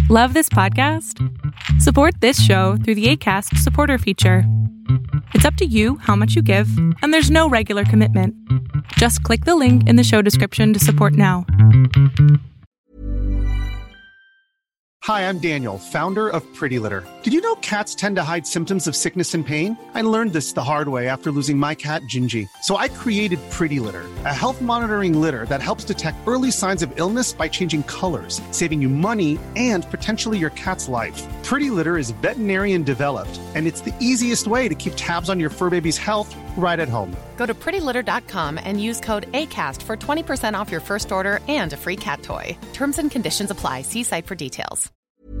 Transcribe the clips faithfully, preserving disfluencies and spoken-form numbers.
Love this podcast? Support this show through the Acast supporter feature. It's up to you how much you give, and there's no regular commitment. Just click the link in the show description to support now. Hi, I'm Daniel, founder of Pretty Litter. Did you know cats tend to hide symptoms of sickness and pain? I learned this the hard way after losing my cat, Gingy. So I created Pretty Litter, a health monitoring litter that helps detect early signs of illness by changing colors, saving you money and potentially your cat's life. Pretty Litter is veterinarian developed, and it's the easiest way to keep tabs on your fur baby's health right at home. Go to pretty litter dot com and use code ACAST for twenty percent off your first order and a free cat toy. Terms and conditions apply. See site for details.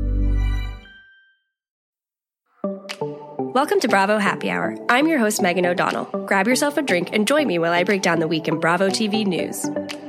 Welcome to Bravo Happy Hour. I'm your host, Megan O'Donnell. Grab yourself a drink and join me while I break down the week in Bravo T V news.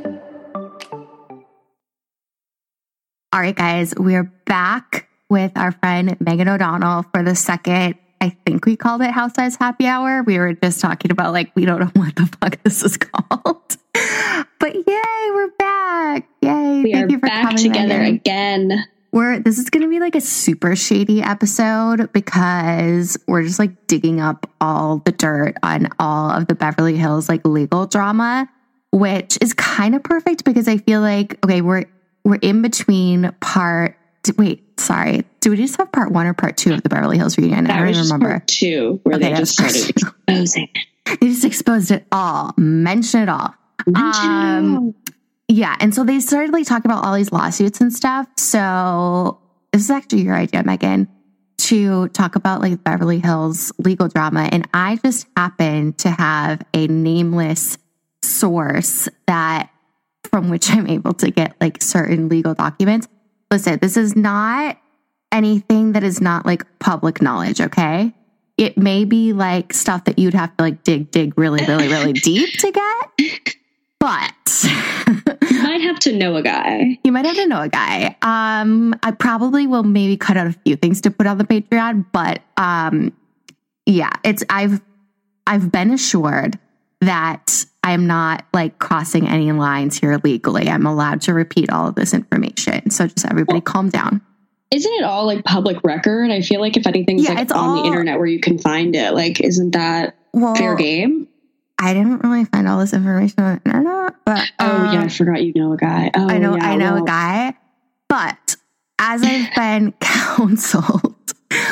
All right, guys, we're back with our friend Megan O'Donnell for the second, I think we called it Housewives Happy Hour. We were just talking about, like, we don't know what the fuck this is called. But yay, we're back. Yay. We Thank are you for back coming, together Megan. again. We're this is going to be like a super shady episode because we're just like digging up all the dirt on all of the Beverly Hills like legal drama, which is kind of perfect because I feel like, okay, we're we're in between part wait, sorry. Do we just have part one or part two of the Beverly Hills reunion? That I don't was just remember. Part two, where Okay, they just that's started exposing. They just exposed it all. Mention it all. Mention um, it all. Yeah. And so they started like talking about all these lawsuits and stuff. So this is actually your idea, Megan, to talk about like Beverly Hills legal drama. And I just happen to have a nameless source that from which I'm able to get like certain legal documents. Listen, this is not anything that is not like public knowledge. Okay. It may be like stuff that you'd have to like dig, dig really, really, really deep to get. But you might have to know a guy. You might have to know a guy. Um, I probably will maybe cut out a few things to put on the Patreon, but um, yeah, it's I've I've been assured that I'm not like crossing any lines here legally. I'm allowed to repeat all of this information. So just everybody well, calm down. Isn't it all like public record? I feel like if anything's Yeah, like it's on all- the internet where you can find it, like, isn't that Well, fair game? I didn't really find all this information on the internet, but Oh um, yeah, I forgot you know a guy. Oh, I know, yeah, I know well, a guy, but as I've been counseled,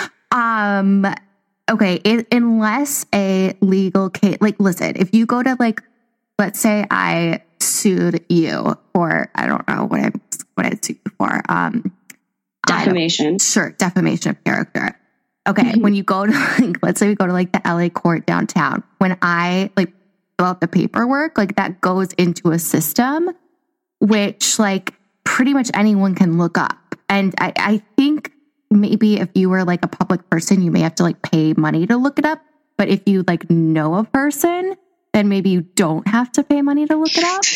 um, okay, it, unless a legal case, like, listen, if you go to like, let's say I sued you for, I don't know what I what I sued you for, um, defamation. Sure, defamation of character. Okay, when you go to, like, let's say we go to like the L A court downtown, when I like fill out the paperwork, like that goes into a system, which like pretty much anyone can look up. And I, I think maybe if you were like a public person, you may have to like pay money to look it up. But if you like know a person, then maybe you don't have to pay money to look it up.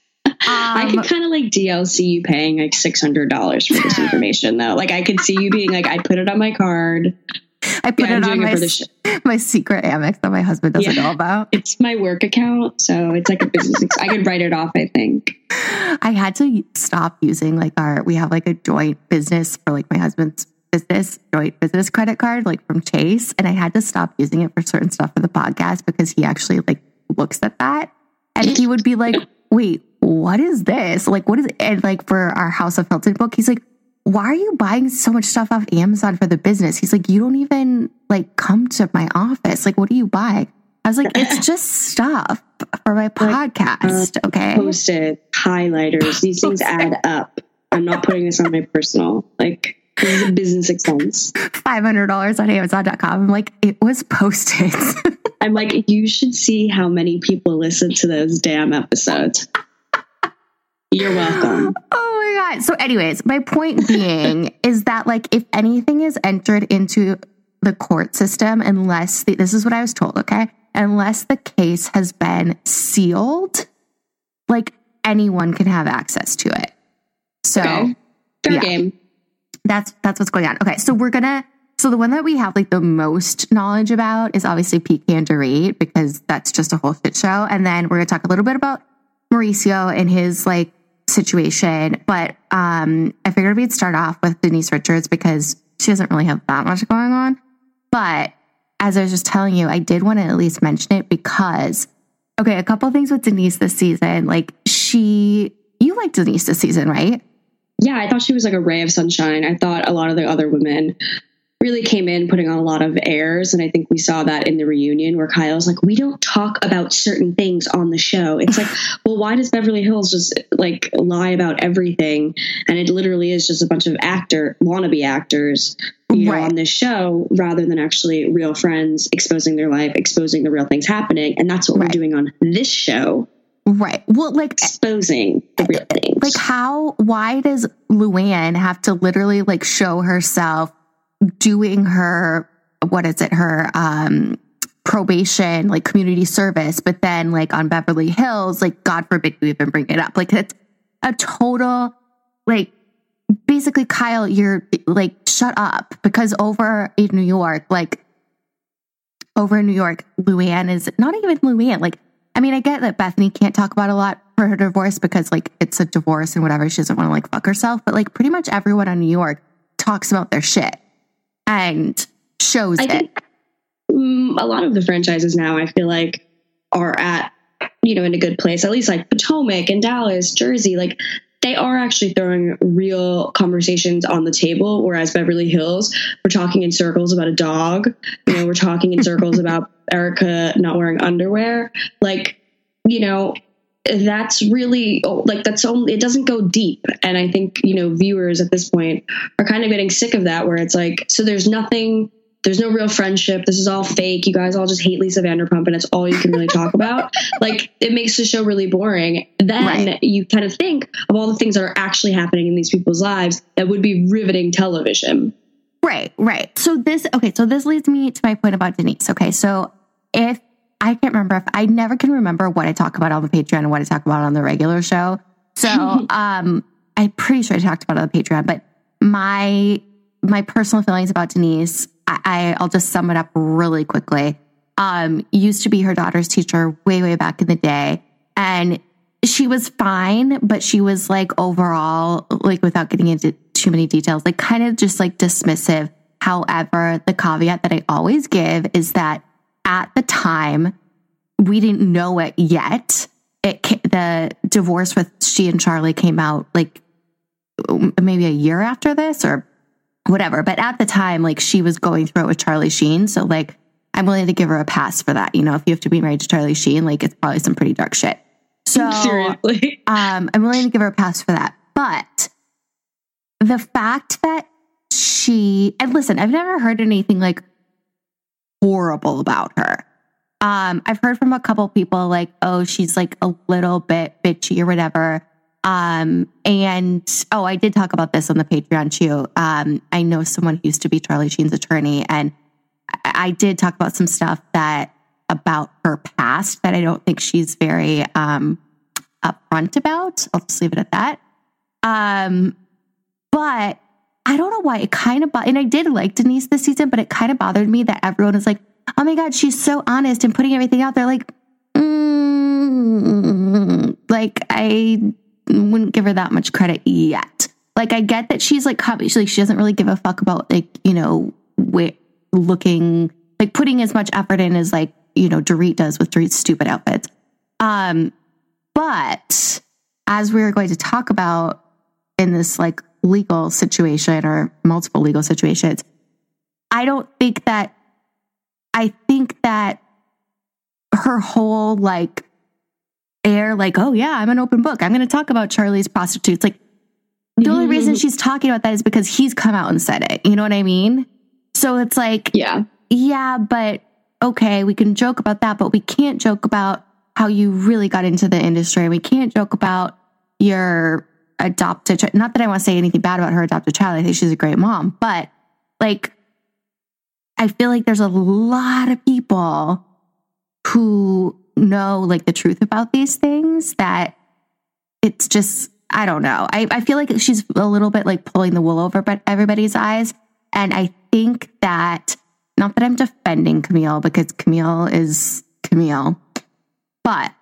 I Um, could kind of like D L C you paying like six hundred dollars for this information though. Like I could see you being like, I put it on my card. I put Yeah, I'm it on doing it my, for the sh- my secret Amex that my husband doesn't Yeah. know about. It's my work account. So it's like a business. ex- I could write it off, I think. I had to stop using like our, we have like a joint business for like my husband's business, joint business credit card, like from Chase. And I had to stop using it for certain stuff for the podcast because he actually like looks at that and he would be like, wait, what is this? Like, what is it? And like for our House of Hilton book, he's like, why are you buying so much stuff off Amazon for the business? He's like, you don't even like come to my office. Like, what do you buy? I was like, it's just stuff for my podcast. uh, Okay. Post-it, highlighters. These things add up. I'm not putting this on my personal. Like, this is a business expense. five hundred dollars on Amazon dot com. I'm like, it was posted. I'm like, you should see how many people listen to those damn episodes. You're welcome. Oh my God. So anyways, my point being is that like, if anything is entered into the court system, unless the, this is what I was told, okay? Unless the case has been sealed, like anyone can have access to it. So Okay. Fair yeah. game. That's that's what's going on. Okay, so we're gonna so the one that we have like the most knowledge about is obviously P K and Dorit because that's just a whole shit show. And then we're gonna talk a little bit about Mauricio and his like situation. But um, I figured we'd start off with Denise Richards because she doesn't really have that much going on. But as I was just telling you, I did want to at least mention it because, okay, a couple of things with Denise this season. Like she, you liked Denise this season, right? Yeah, I thought she was like a ray of sunshine. I thought a lot of the other women really came in putting on a lot of airs. And I think we saw that in the reunion where Kyle's like, we don't talk about certain things on the show. It's like, well, why does Beverly Hills just like lie about everything? And it literally is just a bunch of actor, wannabe actors, you right. know, on this show rather than actually real friends exposing their life, exposing the real things happening. And that's what right. we're doing on this show. Right. Well, like exposing the real things. Like how, why does Luann have to literally like show herself doing her, what is it, her um, probation, like community service, but then like on Beverly Hills, like God forbid you even bring it up. Like it's a total, like basically Kyle, you're like, shut up, because over in New York, like over in New York, Luann is not even Luann. Like, I mean, I get that Bethany can't talk about a lot for her divorce because like it's a divorce and whatever. She doesn't want to like fuck herself, but like pretty much everyone in New York talks about their shit and shows I it. Think, um, a lot of the franchises now, I feel like, are at, you know, in a good place, at least like Potomac and Dallas, Jersey, like they are actually throwing real conversations on the table. Whereas Beverly Hills, we're talking in circles about a dog. You know, we're talking in circles about Erica not wearing underwear. Like, you know, that's really like, that's only, it doesn't go deep. And I think, you know, viewers at this point are kind of getting sick of that, where it's like, so there's nothing, there's no real friendship. This is all fake. You guys all just hate Lisa Vanderpump and it's all you can really talk about. Like it makes the show really boring. Then right. you kind of think of all the things that are actually happening in these people's lives that would be riveting television. Right, right. So this, okay, so this leads me to my point about Denise. Okay, so if, I can't remember if, I never can remember what I talk about on the Patreon and what I talk about on the regular show. So um, I'm pretty sure I talked about it on the Patreon, but my my personal feelings about Denise, I, I'll just sum it up really quickly. Um, used to be her daughter's teacher way, way back in the day. And she was fine, but she was like overall, like without getting into too many details, like kind of just like dismissive. However, the caveat that I always give is that at the time, we didn't know it yet. It the divorce with she and Charlie came out like maybe a year after this or whatever. But at the time, like she was going through it with Charlie Sheen. So like, I'm willing to give her a pass for that. You know, if you have to be married to Charlie Sheen, like it's probably some pretty dark shit. So seriously, um, I'm willing to give her a pass for that. But the fact that she, and listen, I've never heard anything like horrible about her. Um, I've heard from a couple people like, oh, she's like a little bit bitchy or whatever. Um, and, oh, I did talk about this on the Patreon too. Um, I know someone who used to be Charlie Sheen's attorney, and I, I did talk about some stuff that about her past that I don't think she's very, um, upfront about. I'll just leave it at that. Um, but I don't know why it kind of, bo- and I did like Denise this season, but it kind of bothered me that everyone is like, oh my God, she's so honest and putting everything out there. Like, mm, like I wouldn't give her that much credit yet. Like, I get that she's like, she's like, she doesn't really give a fuck about like, you know, wh- looking, like putting as much effort in as like, you know, Dorit does with Dorit's stupid outfits. Um, but as we were going to talk about in this like legal situation or multiple legal situations, I don't think that, I think that her whole like air, like, oh yeah, I'm an open book, I'm going to talk about Charlie's prostitutes. Like the mm-hmm. only reason she's talking about that is because he's come out and said it. You know what I mean? So it's like, yeah, yeah, but okay, we can joke about that, but we can't joke about how you really got into the industry. We can't joke about your adopted child. Not that I want to say anything bad about her adopted child. I think she's a great mom, but like, I feel like there's a lot of people who know like the truth about these things that it's just, I don't know. I, I feel like she's a little bit like pulling the wool over but everybody's eyes. And I think that, not that I'm defending Camille because Camille is Camille, but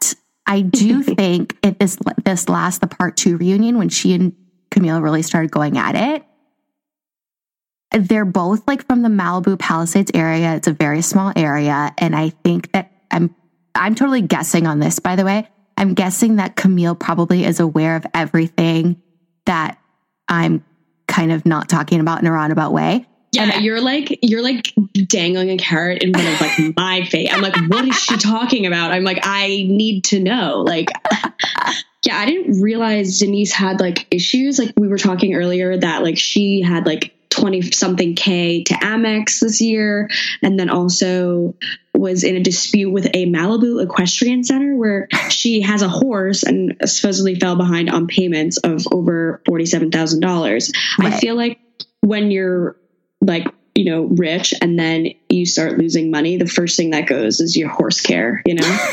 I do think if this this last the part two reunion, when she and Camille really started going at it, they're both like from the Malibu Palisades area. It's a very small area, and I think that I'm I'm totally guessing on this. By the way, I'm guessing that Camille probably is aware of everything that I'm kind of not talking about in a roundabout way. Yeah, and you're like you're like dangling a carrot in front of like my face. I'm like, what is she talking about? I'm like, I need to know. Like, yeah, I didn't realize Denise had like issues. Like we were talking earlier that like she had like twenty something K to Amex this year. And then also was in a dispute with a Malibu equestrian center where she has a horse and supposedly fell behind on payments of over forty-seven thousand dollars. Right. I feel like when you're like, you know, rich and then you start losing money, the first thing that goes is your horse care, you know?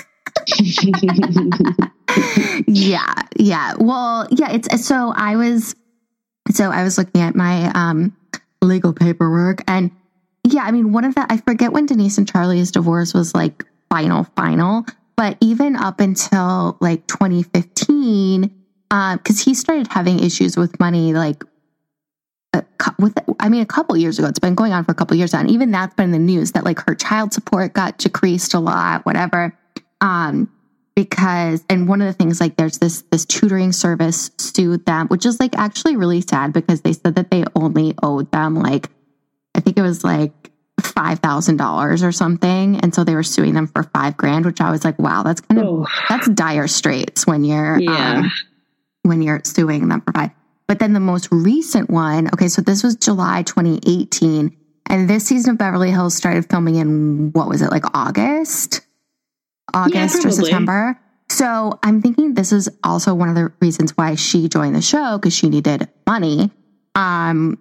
yeah. Yeah. Well, yeah, it's so I was so I was looking at my um legal paperwork, and yeah, I mean, one of the I forget when Denise and Charlie's divorce was like final, final, but even up until like twenty fifteen, um, because he started having issues with money like A, with, I mean, a couple years ago. It's been going on for a couple years now, and even that's been in the news that like her child support got decreased a lot, whatever. Um, because, and one of the things, like there's this, this tutoring service sued them, which is like actually really sad because they said that they only owed them like, I think it was like five thousand dollars or something. And so they were suing them for five grand, which I was like, wow, that's kind of, oh. that's dire straits when you're, yeah. um, when you're suing them for five. But then the most recent one, okay, so this was July twenty eighteen, and this season of Beverly Hills started filming in, what was it, like August? August yeah, or September. So I'm thinking this is also one of the reasons why she joined the show, because she needed money, um,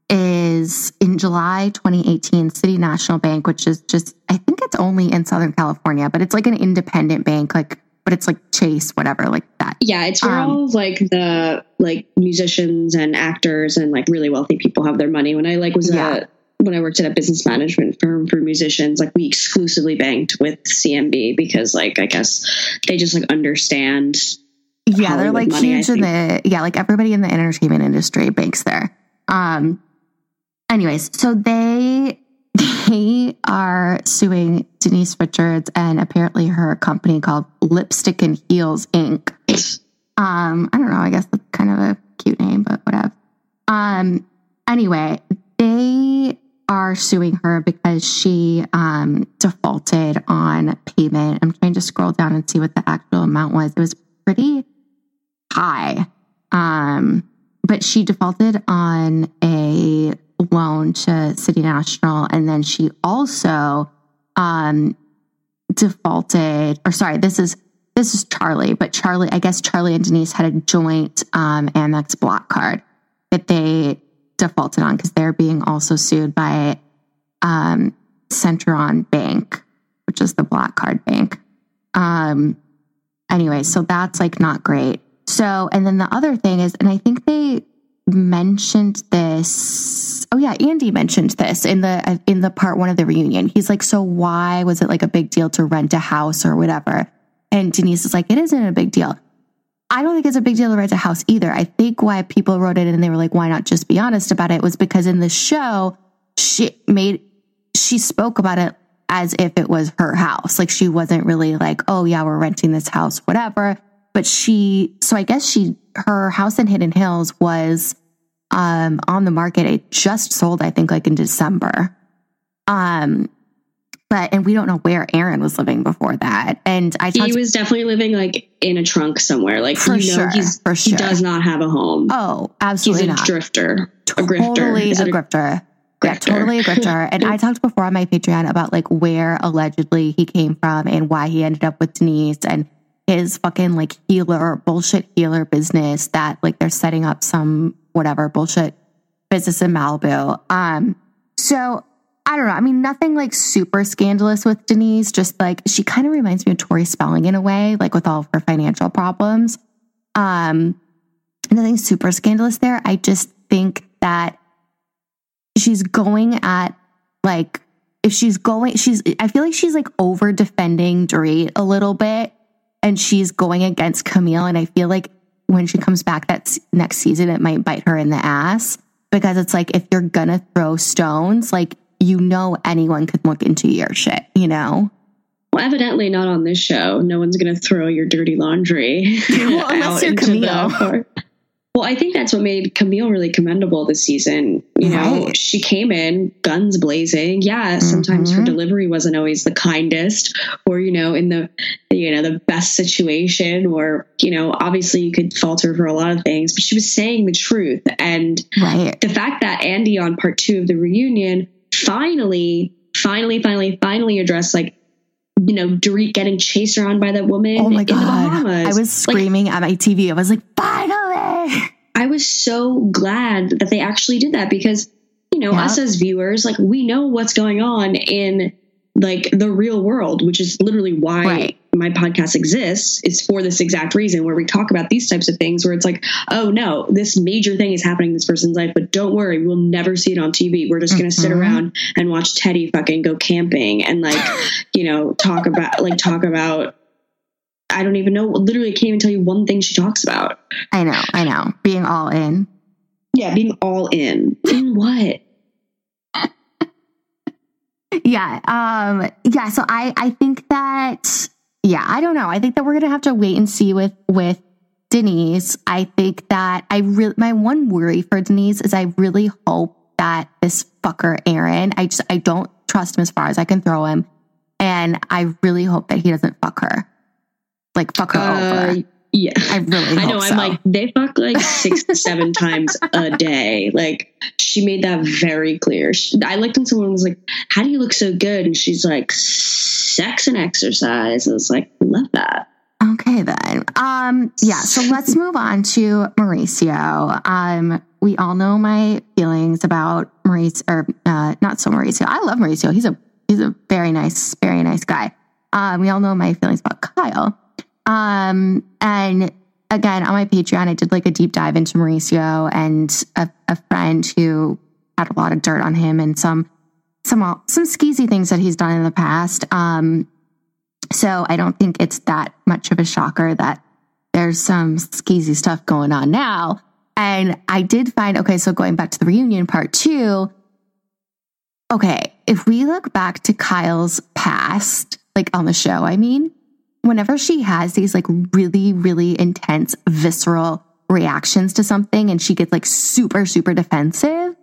is in July twenty eighteen, City National Bank, which is just, I think it's only in Southern California, but it's like an independent bank, like, but it's like Chase, whatever, like that. Yeah, it's where um, all like the like musicians and actors and like really wealthy people have their money. When I like was yeah. a when I worked at a business management firm for musicians, like we exclusively banked with C M B because like I guess they just like understand. Yeah, Hollywood they're like money, huge in the yeah, like everybody in the entertainment industry banks there. Um, anyways, so they. They are suing Denise Richards and apparently her company called Lipstick and Heels Incorporated. Um, I don't know. I guess that's kind of a cute name, but whatever. Um, anyway, they are suing her because she um, defaulted on payment. I'm trying to scroll down and see what the actual amount was. It was pretty high. Um, but she defaulted on a loan to City National, and then she also um defaulted or sorry this is this is Charlie but Charlie I guess Charlie and Denise had a joint um Amex Black Card that they defaulted on because they're being also sued by um Centron Bank, which is the Black Card bank. Um anyway, so that's like not great. So, and then the other thing is, and I think they mentioned this. Oh yeah, Andy mentioned this in the in the part one of the reunion. He's like, so why was it like a big deal to rent a house or whatever? And Denise is like, it isn't a big deal. I don't think it's a big deal to rent a house either. I think why people wrote it and they were like, why not just be honest about it, was because in the show she made she spoke about it as if it was her house. Like she wasn't really like, oh yeah, we're renting this house, whatever. But she, so I guess she, her house in Hidden Hills was um, on the market. It just sold, I think, like in December. Um, but, and we don't know where Aaron was living before that. And I talked, he was definitely living like in a trunk somewhere. Like, for you know, sure, he's, for sure. he does not have a home. Oh, absolutely he's a not. drifter, Totally a grifter. Is a it grifter. grifter? Yeah, totally a grifter. And I talked before on my Patreon about like where allegedly he came from and why he ended up with Denise and his fucking like healer, bullshit healer business that like they're setting up some whatever bullshit business in Malibu. Um, so I don't know. I mean, nothing like super scandalous with Denise, just like she kind of reminds me of Tori Spelling in a way, like with all of her financial problems. Um, nothing super scandalous there. I just think that she's going at like, if she's going, she's, I feel like she's like over defending Dorit a little bit. and she's going against Camille. And I feel like when she comes back that s- next season, it might bite her in the ass, because it's like, if you're gonna throw stones, like, you know, anyone could look into your shit, you know? Well, evidently not on this show. No one's going to throw your dirty laundry. Well, unless you're Camille. The, well, I think that's what made Camille really commendable this season. You know, Right. she came in guns blazing. Yeah, sometimes her Mhm. delivery wasn't always the kindest, or, you know, in the, you know, the best situation, or, you know, obviously you could fault her for a lot of things, but she was saying the truth. And Right. the fact that Andy on part two of the reunion finally, finally, finally, finally addressed, like, you know, Dorit getting chased around by that woman Oh my in the God. Bahamas. I was screaming Like, at my T V. I was like, finally. I was so glad that they actually did that, because, you know, Yeah. us as viewers, like, we know what's going on in, like, the real world, which is literally why Right. my podcast exists. It's for this exact reason, where we talk about these types of things, where it's like, oh no, this major thing is happening in this person's life, but don't worry, we'll never see it on T V. We're just going to sit Mhm. around and watch Teddy fucking go camping and, like, you know, talk about, like, talk about, I don't even know, literally can't even tell you one thing she talks about. I know, I know. Being all in. Yeah, being all in. In what? Yeah. Um, yeah. So I, I think that, yeah, I don't know. I think that we're going to have to wait and see with, with Denise. I think that I really, my one worry for Denise is I really hope that this fucker, Aaron, I just, I don't trust him as far as I can throw him. And I really hope that he doesn't fuck her. Like, fuck her Uh, over. Yeah. I really I know. hope I'm so. like, they fuck like six to seven times a day. Like, she made that very clear. She, I liked when someone was like, how do you look so good? And she's like, sex and exercise. I was like, love that. Okay, then. Um, yeah, so let's move on to Mauricio. Um, we all know my feelings about Mauricio, or uh, not so Mauricio. I love Mauricio. He's a he's a very nice, very nice guy. Um, we all know my feelings about Kyle. Um, and again, on my Patreon, I did like a deep dive into Mauricio and a, a friend who had a lot of dirt on him and some some some skeezy things that he's done in the past. Um, so I don't think it's that much of a shocker that there's some skeezy stuff going on now. And I did find, okay, so going back to the reunion part two, okay, if we look back to Kyle's past, like on the show, I mean, whenever she has these like really, really intense, visceral reactions to something and she gets like super, super defensive,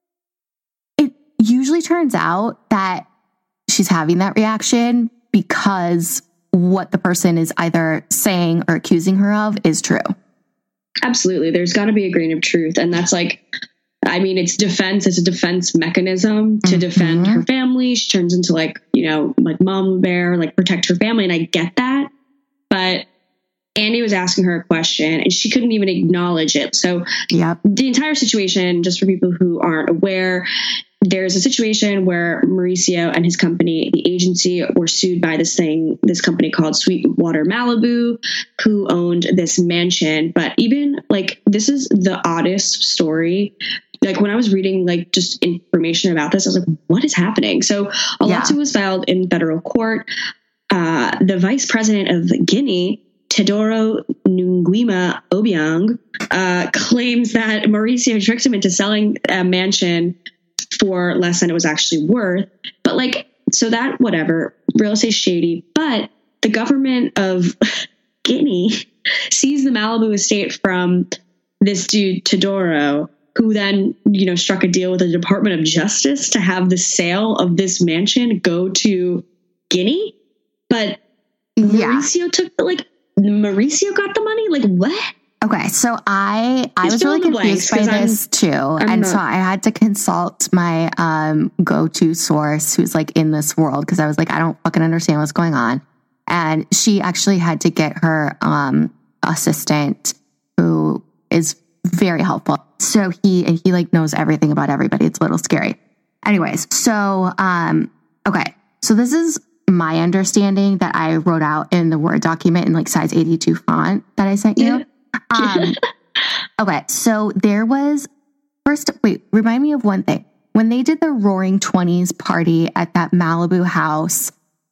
it usually turns out that she's having that reaction because what the person is either saying or accusing her of is true. Absolutely. There's got to be a grain of truth. And that's like, I mean, it's defense. It's a defense mechanism to Mhm. defend her family. She turns into like, you know, like mama bear, like protect her family. And I get that. But Andy was asking her a question and she couldn't even acknowledge it. So Yep. the entire situation, just for people who aren't aware, there's a situation where Mauricio and his company, the agency, were sued by this thing, this company called Sweetwater Malibu, who owned this mansion. But even like, this is the oddest story. Like when I was reading like just information about this, I was like, what is happening? So a Yeah. lawsuit was filed in federal court. Uh, the vice president of Guinea, Teodoro Nguema Obiang, uh, claims that Mauricio tricked him into selling a mansion for less than it was actually worth. But like, so that, whatever, real estate shady. But the government of Guinea seized the Malibu estate from this dude, Teodoro, who then, you know, struck a deal with the Department of Justice to have the sale of this mansion go to Guinea. But Yeah. Mauricio took the, like, Mauricio got the money? Like, what? Okay, so I I Just was fill really in the confused by blanks, 'cause this too, I'm and not- so I had to consult my um, go-to source who's like in this world because I was like, I don't fucking understand what's going on, and she actually had to get her um, assistant who is very helpful. So he and he like knows everything about everybody. It's a little scary. Anyways, so um, okay, so this is my understanding that I wrote out in the Word document in like size eighty-two font that I sent you. Yeah. Um, okay, so there was first. Wait, remind me of one thing. When they did the Roaring Twenties party at that Malibu house,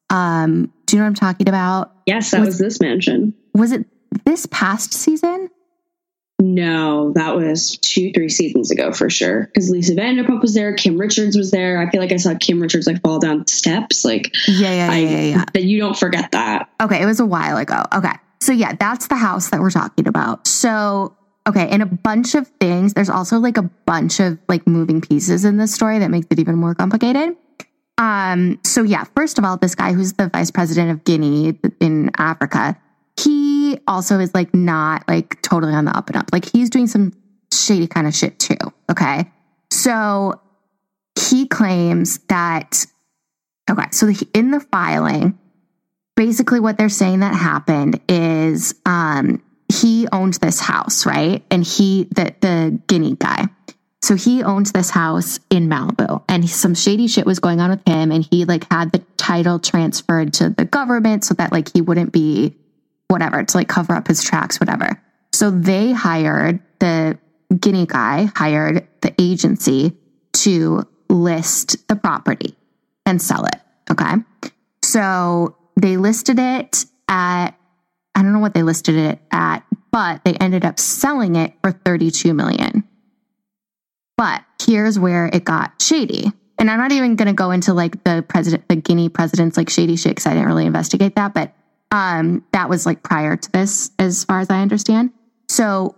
Um, do you know what I'm talking about? Yes, that was, was this mansion. Was it this past season? No, that was two, three seasons ago for sure. Because Lisa Vanderpump was there, Kim Richards was there. I feel like I saw Kim Richards like fall down steps. Like, yeah, yeah, I, yeah, yeah. That you don't forget that. Okay, it was a while ago. Okay, so yeah, that's the house that we're talking about. So, okay, and a bunch of things. There's also like a bunch of like moving pieces in this story that makes it even more complicated. Um, so yeah, first of all, this guy who's the vice president of Guinea in Africa, he also is like not like totally on the up and up. Like he's doing some shady kind of shit too. Okay. So he claims that, okay. So the, in the filing, basically what they're saying that happened is, um, he owned this house, right? And he, the, the Guinea guy. So he owns this house in Malibu and some shady shit was going on with him. And he like had the title transferred to the government so that like he wouldn't be whatever, to like cover up his tracks, whatever. So they hired, the Guinea guy hired the agency to list the property and sell it. Okay. So they listed it at, I don't know what they listed it at, but they ended up selling it for thirty-two million. But here's where it got shady. And I'm not even going to go into like the president, the Guinea president's like shady shit because I didn't really investigate that, but Um, that was like prior to this, as far as I understand. So,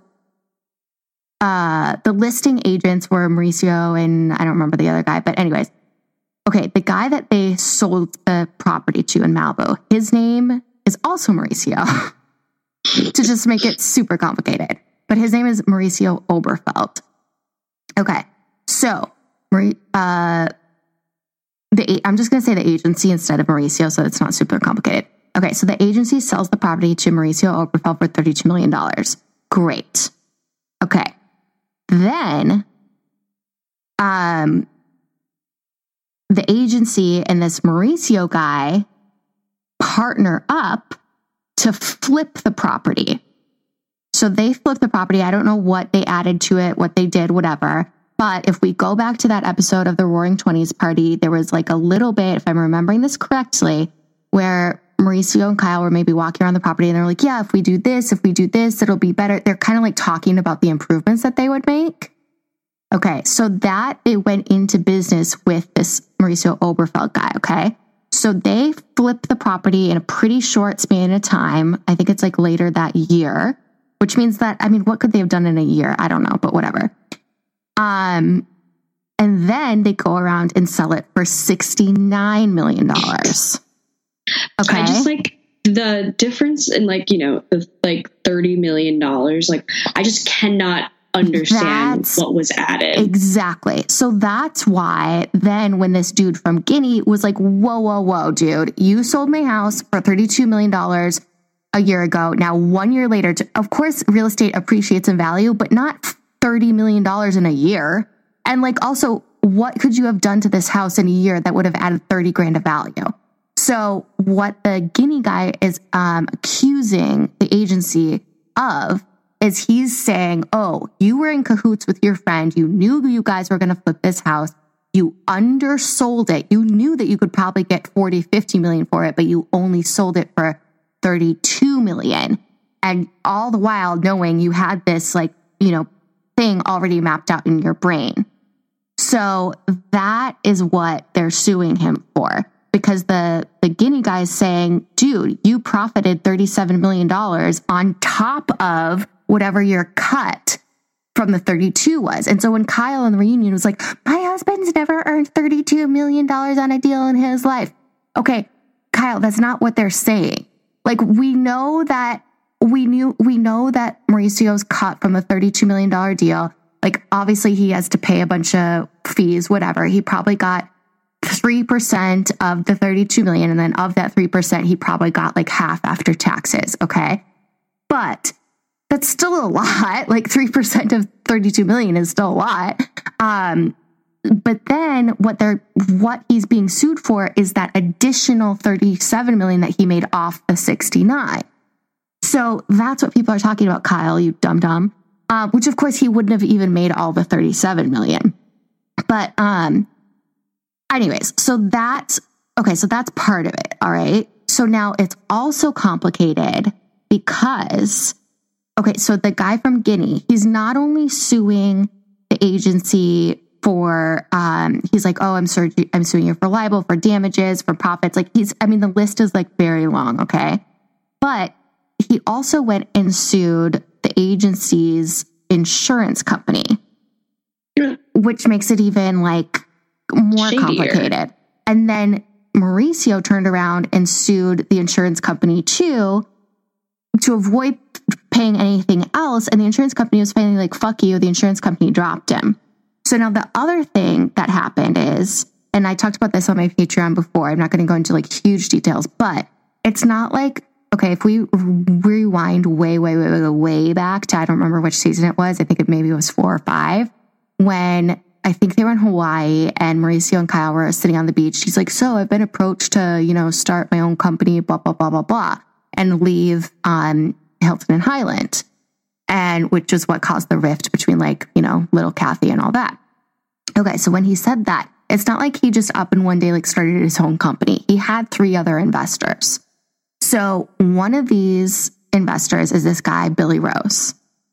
uh, the listing agents were Mauricio and I don't remember the other guy, but anyways, okay. The guy that they sold the property to in Malibu, his name is also Mauricio to just make it super complicated, but his name is Mauricio Oberfeld. Okay. So, uh, the, I'm just going to say the agency instead of Mauricio, so it's not super complicated. Okay, so the agency sells the property to Mauricio Oberfeld for thirty-two million dollars. Great. Okay. Then, um, the agency and this Mauricio guy partner up to flip the property. So they flipped the property. I don't know what they added to it, what they did, whatever. But if we go back to that episode of the Roaring Twenties party, there was like a little bit, if I'm remembering this correctly, where Mauricio and Kyle were maybe walking around the property and they're like, yeah, if we do this, if we do this, it'll be better. They're kind of like talking about the improvements that they would make. Okay. So that they went into business with this Mauricio Oberfeld guy. Okay. So they flipped the property in a pretty short span of time. I think it's like later that year, which means that, I mean, what could they have done in a year? I don't know, but whatever. Um, and then they go around and sell it for sixty-nine million dollars. Okay. I just like the difference in like, you know, the like thirty million dollars. Like, I just cannot understand that's, what was added. Exactly. So that's why then when this dude from Guinea was like, whoa, whoa, whoa, dude, you sold my house for thirty-two million dollars a year ago. Now, one year later, to, of course, real estate appreciates in value, but not thirty million dollars in a year. And like, also, what could you have done to this house in a year that would have added thirty grand of value? So what the Guinea guy is um, accusing the agency of is he's saying, oh, you were in cahoots with your friend. You knew you guys were going to flip this house. You undersold it. You knew that you could probably get forty, fifty million for it, but you only sold it for thirty-two million. And all the while knowing you had this like, you know, thing already mapped out in your brain. So that is what they're suing him for. Because the, the Guinea guy is saying, dude, you profited thirty-seven million dollars on top of whatever your cut from the thirty-two was. And so when Kyle in the reunion was like, my husband's never earned thirty-two million dollars on a deal in his life. Okay, Kyle, that's not what they're saying. Like, we know that we knew, we know that Mauricio's cut from the thirty-two million dollars deal. Like, obviously he has to pay a bunch of fees, whatever. He probably got three percent of the thirty-two million. And then of that three percent, he probably got like half after taxes. Okay. But that's still a lot. Like three percent of thirty-two million is still a lot. Um, but then what they're, what he's being sued for is that additional thirty-seven million that he made off the sixty-nine. So that's what people are talking about, Kyle, you dumb dumb. Uh, which of course he wouldn't have even made all the thirty-seven million. But, um, anyways, so that's Okay, so that's part of it. All right. So now it's also complicated because, okay, so the guy from Guinea, he's not only suing the agency for, um, he's like, oh, I'm sorry, I'm suing you for libel, for damages, for profits. Like he's, I mean, the list is like very long. Okay. But he also went and sued the agency's insurance company, which makes it even like more Shadier. complicated. And then Mauricio turned around and sued the insurance company too to avoid paying anything else. And the insurance company was finally like, fuck you. The insurance company dropped him. So now the other thing that happened is, and I talked about this on my Patreon before, I'm not going to go into like huge details, but it's not like, okay, if we rewind way, way, way, way, way back to, I don't remember which season it was. I think it maybe was four or five when I think they were in Hawaii and Mauricio and Kyle were sitting on the beach. He's like, so I've been approached to, you know, start my own company, blah, blah, blah, blah, blah, and leave um, Hilton and Highland. And which is what caused the rift between like, you know, little Kathy and all that. Okay. So when he said that, it's not like he just up in one day, like started his own company. He had three other investors. So one of these investors is this guy, Billy Rose.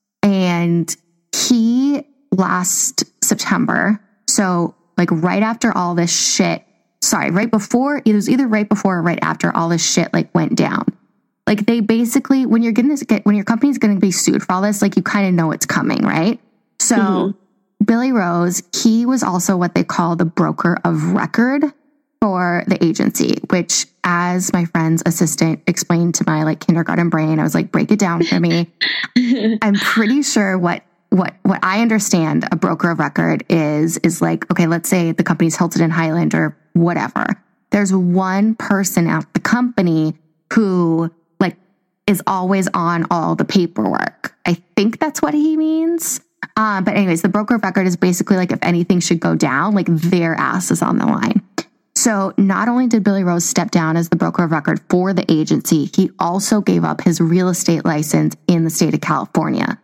And he last September, so like right after all this shit, sorry, right before, it was either right before or right after all this shit like went down. Like they basically, when you're going to get, when your company's going to be sued for all this, like you kind of know it's coming, right? So mm-hmm. Billy Rose, he was also what they call the broker of record for the agency, which as my friend's assistant explained to my like kindergarten brain, I was like, break it down for me. I'm pretty sure what What what I understand a broker of record is, is like, okay, let's say the company's Hilton and Highland or whatever. There's one person at the company who like is always on all the paperwork. I think that's what he means. Um, but anyways, the broker of record is basically like if anything should go down, like their ass is on the line. So not only did Billy Rose step down as the broker of record for the agency, he also gave up his real estate license in the state of California.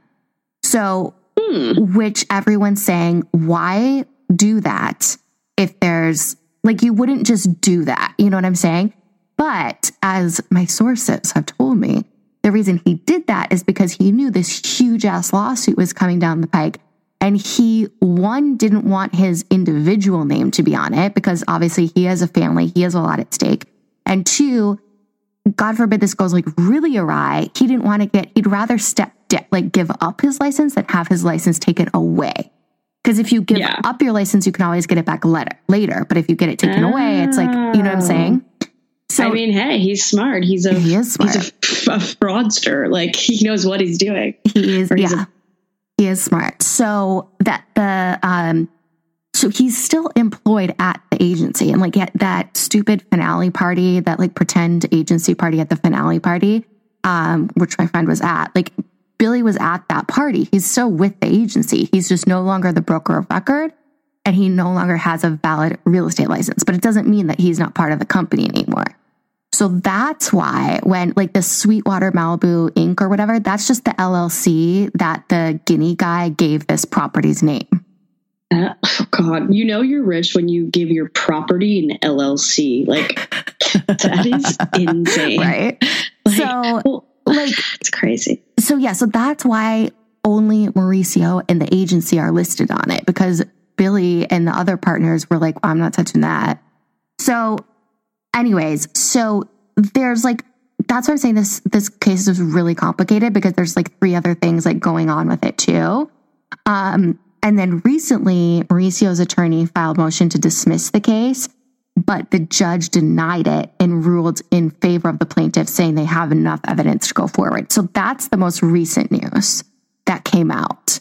So Hmm. which everyone's saying, why do that if there's like, you wouldn't just do that. You know what I'm saying? But as my sources have told me, the reason he did that is because he knew this huge ass lawsuit was coming down the pike. And he, one, didn't want his individual name to be on it because obviously he has a family, he has a lot at stake. And two, God forbid this goes like really awry. He didn't want to get, he'd rather step, de- like give up his license than have his license taken away. Because if you give yeah. up your license, you can always get it back later, later. But if you get it taken oh. away, it's like, you know what I'm saying? So, I mean, hey, he's smart. He's a, he is smart. He's a, a fraudster. Like he knows what he's doing. He is, yeah. A- he is smart. So that the, um, so he's still employed at the agency and like at that stupid finale party, that like pretend agency party at the finale party, um, which my friend was at. Like Billy was at that party. He's still with the agency. He's just no longer the broker of record and he no longer has a valid real estate license, but it doesn't mean that he's not part of the company anymore. So that's why when like the Sweetwater Malibu Incorporated or whatever, that's just the L L C that the Guinea guy gave this property's name. Uh, oh God, you know you're rich when you give your property an L L C. Like that is insane, right? Like, so, well, like it's crazy. So yeah, so that's why only Mauricio and the agency are listed on it because Billy and the other partners were like, well, "I'm not touching that." So, anyways, so there's like that's why I'm saying this this case is really complicated because there's like three other things like going on with it too. Um. And then recently, Mauricio's attorney filed motion to dismiss the case, but the judge denied it and ruled in favor of the plaintiff, saying they have enough evidence to go forward. So that's the most recent news that came out.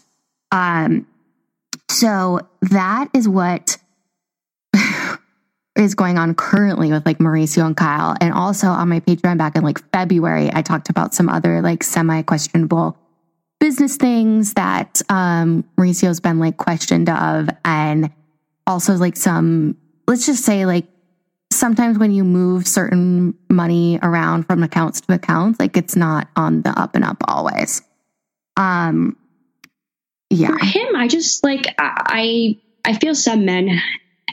Um, so that is what is going on currently with like Mauricio and Kyle. And also on my Patreon back in like February, I talked about some other like semi-questionable business things that um, Mauricio's been like questioned of, and also like some, let's just say like sometimes when you move certain money around from accounts to accounts, like it's not on the up and up always. Um, yeah. For him, I just like, I, I feel some men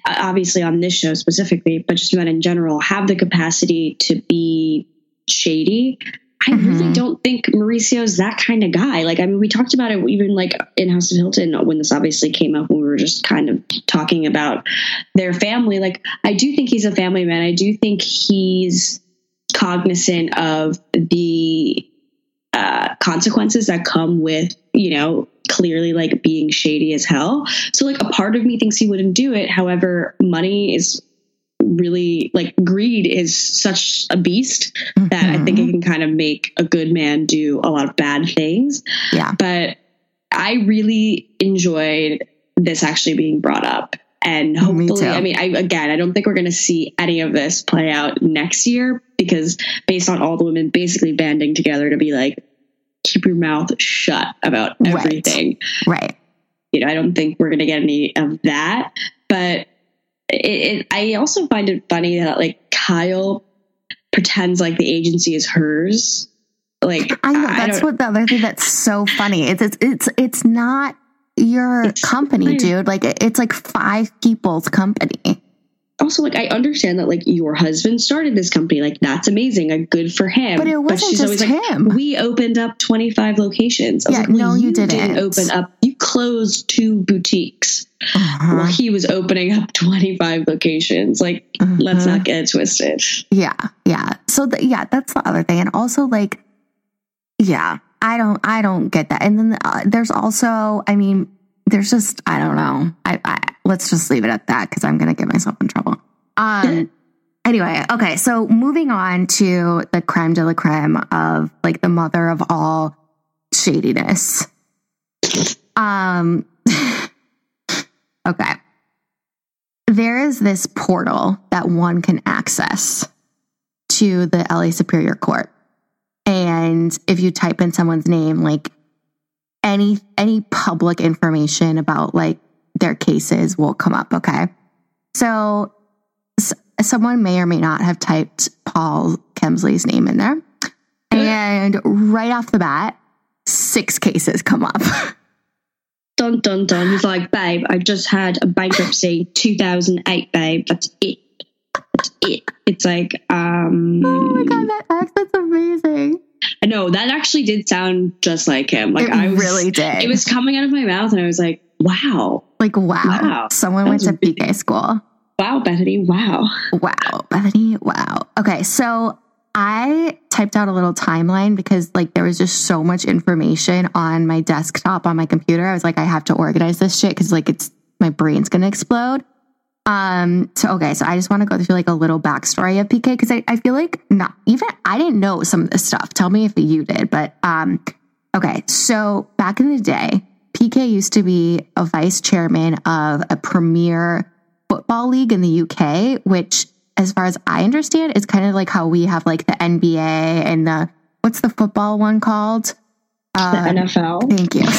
obviously on this show specifically, but just men in general, have the capacity to be shady. I mm-hmm. really don't think Mauricio's that kind of guy. Like, I mean, we talked about it even like in House of Hilton when this obviously came up, when we were just kind of talking about their family. Like, I do think he's a family man. I do think he's cognizant of the uh, consequences that come with, you know, clearly like being shady as hell. So like a part of me thinks he wouldn't do it. However, money is really like greed is such a beast mm-hmm. that I think it can kind of make a good man do a lot of bad things. Yeah. But I really enjoyed this actually being brought up. And hopefully, I mean, I, again, I don't think we're going to see any of this play out next year, because based on all the women basically banding together to be like, keep your mouth shut about everything. Right. right. You know, I don't think we're going to get any of that. But it, it, I also find it funny that like Kyle pretends like the agency is hers. Like, I know that's I what the other thing that's so funny. It's it's it's it's not your it's company, fine. dude. Like it's like five people's company. Also, like, I understand that, like, your husband started this company. Like, that's amazing. Like, good for him. But it wasn't but she's just always him. Like, we opened up twenty-five locations. I was yeah, like, well, no, you, you didn't. didn't open up. You closed two boutiques uh-huh. while he was opening up twenty-five locations. Like, uh-huh. let's not get it twisted. Yeah, yeah. So, the, yeah, that's the other thing. And also, like, yeah, I don't, I don't get that. And then uh, there's also, I mean, there's just, I don't know. I, I let's just leave it at that, because I'm going to get myself in trouble. Um. Anyway, okay. So moving on to the creme de la creme of like the mother of all shadiness. Um. Okay. There is this portal that one can access to the L A Superior Court, and if you type in someone's name, like any any public information about like their cases will come up. Okay, so s- someone may or may not have typed Paul Kemsley's name in there, and right off the bat, six cases come up. Dun dun dun. He's like, babe, I just had a bankruptcy, two thousand eight, babe. That's it. That's it. It's like, um. Oh my god, that accent's amazing. I know, that actually did sound just like him. Like, it I was, really did. It was coming out of my mouth, and I was like, wow. Like, wow. wow. Someone went to P K school. Wow, Bethany, wow. Wow, Bethany, wow. Okay, so I typed out a little timeline because, like, there was just so much information on my desktop on my computer. I was like, I have to organize this shit because, like, it's my brain's going to explode. Um, so, okay, so I just want to go through like a little backstory of P K, because I, I feel like not even, I didn't know some of this stuff. Tell me if you did, but, um, okay. So back in the day, P K used to be a vice chairman of a premier football league in the U K, which, as far as I understand, is kind of like how we have like the N B A and the, what's the football one called? Uh, the N F L. Thank you.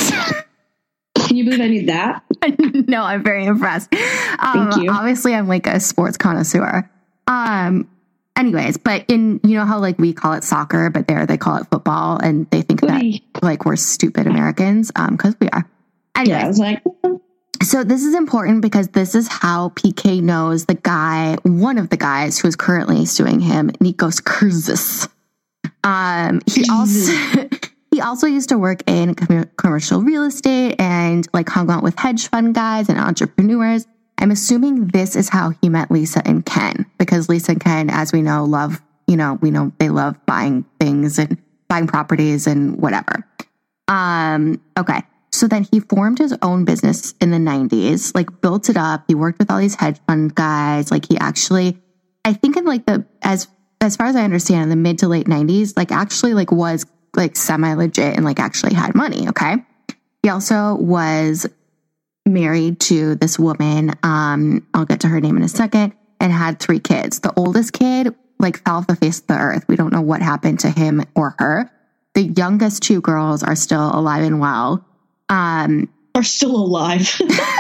Can you believe I knew that? No, I'm very impressed. Um, Thank you. Obviously, I'm like a sports connoisseur. Um, anyways, but in, you know how like we call it soccer, but there they call it football, and they think Footy. that like we're stupid Americans, um, because we are. Anyways, yeah, I was like, so this is important because this is how P K knows the guy, one of the guys who is currently suing him, Nikos Krzis. Um, he also. He also used to work in com- commercial real estate and like hung out with hedge fund guys and entrepreneurs. I'm assuming this is how he met Lisa and Ken, because Lisa and Ken, as we know, love, you know, we know they love buying things and buying properties and whatever. Um, okay. So then he formed his own business in the nineties, like built it up. He worked with all these hedge fund guys. Like he actually, I think in like the, as, as far as I understand, in the mid to late nineties, like actually like was like semi-legit and like actually had money. Okay. He also was married to this woman. Um, I'll get to her name in a second, and had three kids. The oldest kid like fell off the face of the earth. We don't know what happened to him or her. The youngest two girls are still alive and well. Um, are still alive.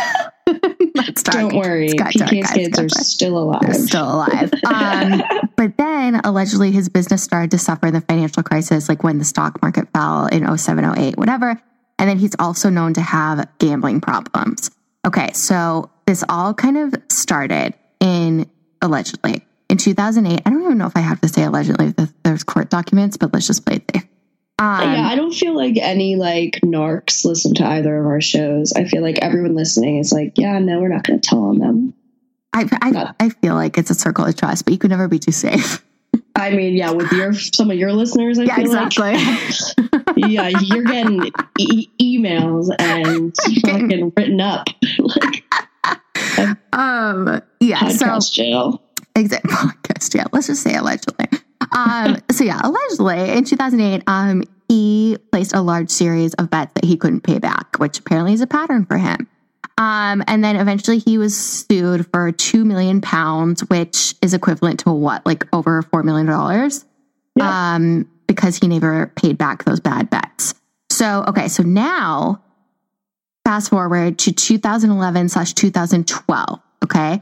That's dark. Don't worry. P K's kids are still alive. They're still alive. Um, but then allegedly his business started to suffer in the financial crisis, like when the stock market fell in oh seven, oh eight, whatever. And then he's also known to have gambling problems. Okay, so this all kind of started in, allegedly, in two thousand eight. I don't even know if I have to say allegedly if there's court documents, but let's just play it safe. Um, yeah, I don't feel like any like narcs listen to either of our shows. I feel like everyone listening is like, yeah, no, we're not going to tell on them. I I, I feel like it's a circle of trust, but you could never be too safe. I mean, yeah, with your some of your listeners, I yeah, feel exactly. like, yeah, you're getting e- emails and fucking written up. like, um, yeah, podcast so jail. Exactly, podcast jail. Let's just say allegedly. Um, so yeah, allegedly in two thousand eight, um, he placed a large series of bets that he couldn't pay back, which apparently is a pattern for him. Um, and then eventually he was sued for two million pounds, which is equivalent to what, like over four million dollars, yeah. um, because he never paid back those bad bets. So, okay. So now fast forward to two thousand eleven slash two thousand twelve. Okay.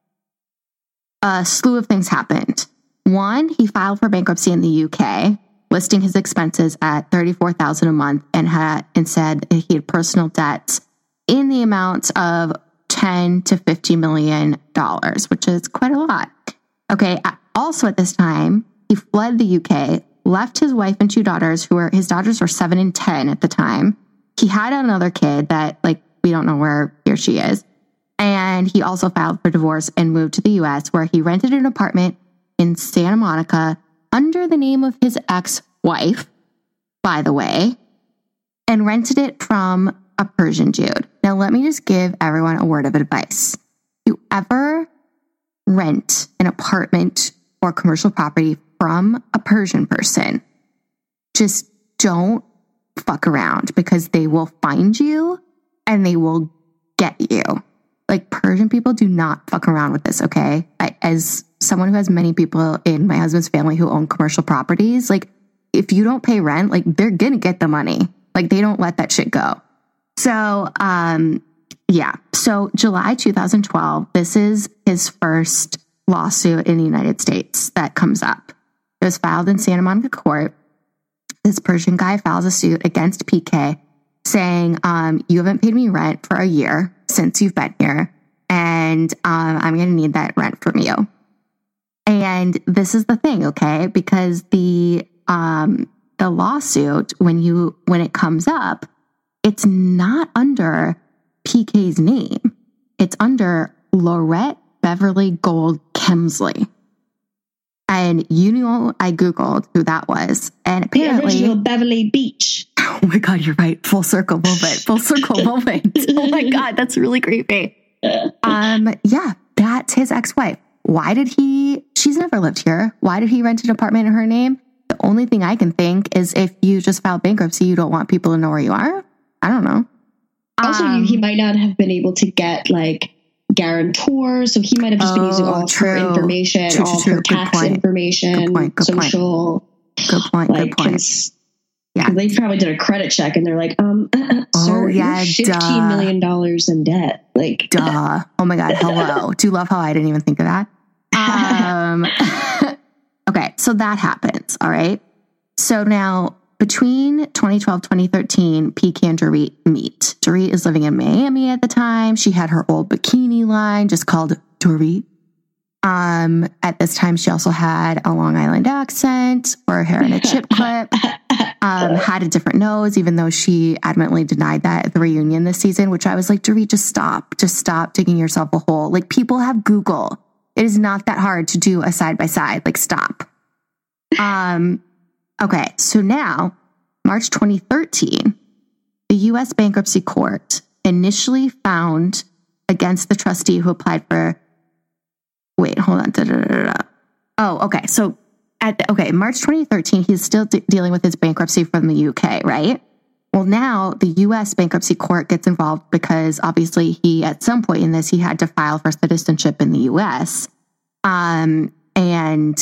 A slew of things happened. One, he filed for bankruptcy in the U K, listing his expenses at thirty-four thousand dollars a month and had, and said he had personal debts in the amount of ten to fifty million dollars, which is quite a lot. Okay. Also at this time, he fled the U K, left his wife and two daughters who were, his daughters were seven and ten at the time. He had another kid that like, we don't know where he or she is. And he also filed for divorce and moved to the U S where he rented an apartment in Santa Monica under the name of his ex-wife, by the way, and rented it from a Persian dude. Now, let me just give everyone a word of advice. If you ever rent an apartment or commercial property from a Persian person, just don't fuck around because they will find you and they will get you. Like, Persian people do not fuck around with this, okay? I, as someone who has many people in my husband's family who own commercial properties, like, if you don't pay rent, like, they're gonna get the money. Like, they don't let that shit go. So, um, yeah. So July two thousand twelve, this is his first lawsuit in the United States that comes up. It was filed in Santa Monica court. This Persian guy files a suit against P K saying, um, you haven't paid me rent for a year since you've been here, and um, I'm going to need that rent from you. And this is the thing, okay? Because the um, the lawsuit, when you when it comes up, it's not under P K's name. It's under Laurette Beverly Gold Kemsley. And you know, I Googled who that was. And apparently... The original Beverly Beach. Oh my God, you're right. Full circle moment. Full circle moment. Oh my God, that's really creepy. Um, yeah, that's his ex-wife. Why did he... She's never lived here. Why did he rent an apartment in her name? The only thing I can think is if you just filed bankruptcy, you don't want people to know where you are. I don't know. Also, um, he might not have been able to get like guarantors, so he might have just been oh, using all true. of her information, True, all true, of her true. tax Good information, good point, good social. Point. Good point. Like, good point. Cause, yeah, they probably did a credit check, and they're like, "Um, uh, oh, sir, yeah, you're fifteen million dollars in debt." Like, duh. Oh my God. Hello. Do you love how I didn't even think of that? Um. Okay, so that happens. All right. So now, between twenty twelve, twenty thirteen, P K and Dorit meet. Dorit is living in Miami at the time. She had her old bikini line just called Dorit. Um, at this time, she also had a Long Island accent, wore her hair in a chip clip, um, had a different nose, even though she adamantly denied that at the reunion this season, which I was like, Dorit, just stop. Just stop digging yourself a hole. Like, people have Google. It is not that hard to do a side-by-side. Like, stop. Um, okay, so now, March twenty thirteen, the U S Bankruptcy Court initially found against the trustee who applied for, wait, hold on. Da, da, da, da. Oh, okay. So at the, okay, March twenty thirteen, he's still de- dealing with his bankruptcy from the U K, right? Well, now the U S Bankruptcy Court gets involved because obviously he, at some point in this, he had to file for citizenship in the U S. Um, and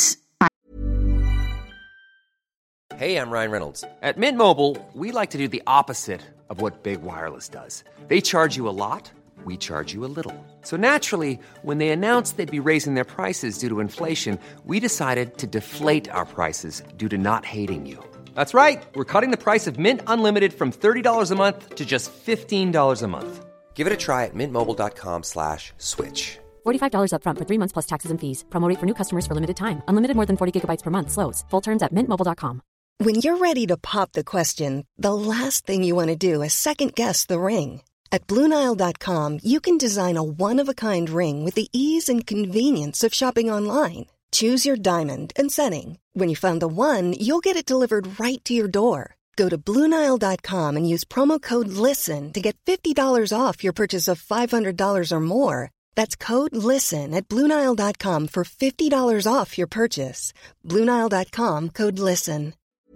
Hey, I'm Ryan Reynolds. At Mint Mobile, we like to do the opposite of what Big Wireless does. They charge you a lot, we charge you a little. So naturally, when they announced they'd be raising their prices due to inflation, we decided to deflate our prices due to not hating you. That's right. We're cutting the price of Mint Unlimited from thirty dollars a month to just fifteen dollars a month. Give it a try at mintmobile.com slash switch. forty-five dollars up front for three months plus taxes and fees. Promo rate for new customers for limited time. Unlimited more than forty gigabytes per month. Slows full terms at mint mobile dot com. When you're ready to pop the question, the last thing you want to do is second-guess the ring. At Blue Nile dot com, you can design a one-of-a-kind ring with the ease and convenience of shopping online. Choose your diamond and setting. When you find the one, you'll get it delivered right to your door. Go to Blue Nile dot com and use promo code LISTEN to get fifty dollars off your purchase of five hundred dollars or more. That's code LISTEN at Blue Nile dot com for fifty dollars off your purchase. Blue Nile dot com, code LISTEN.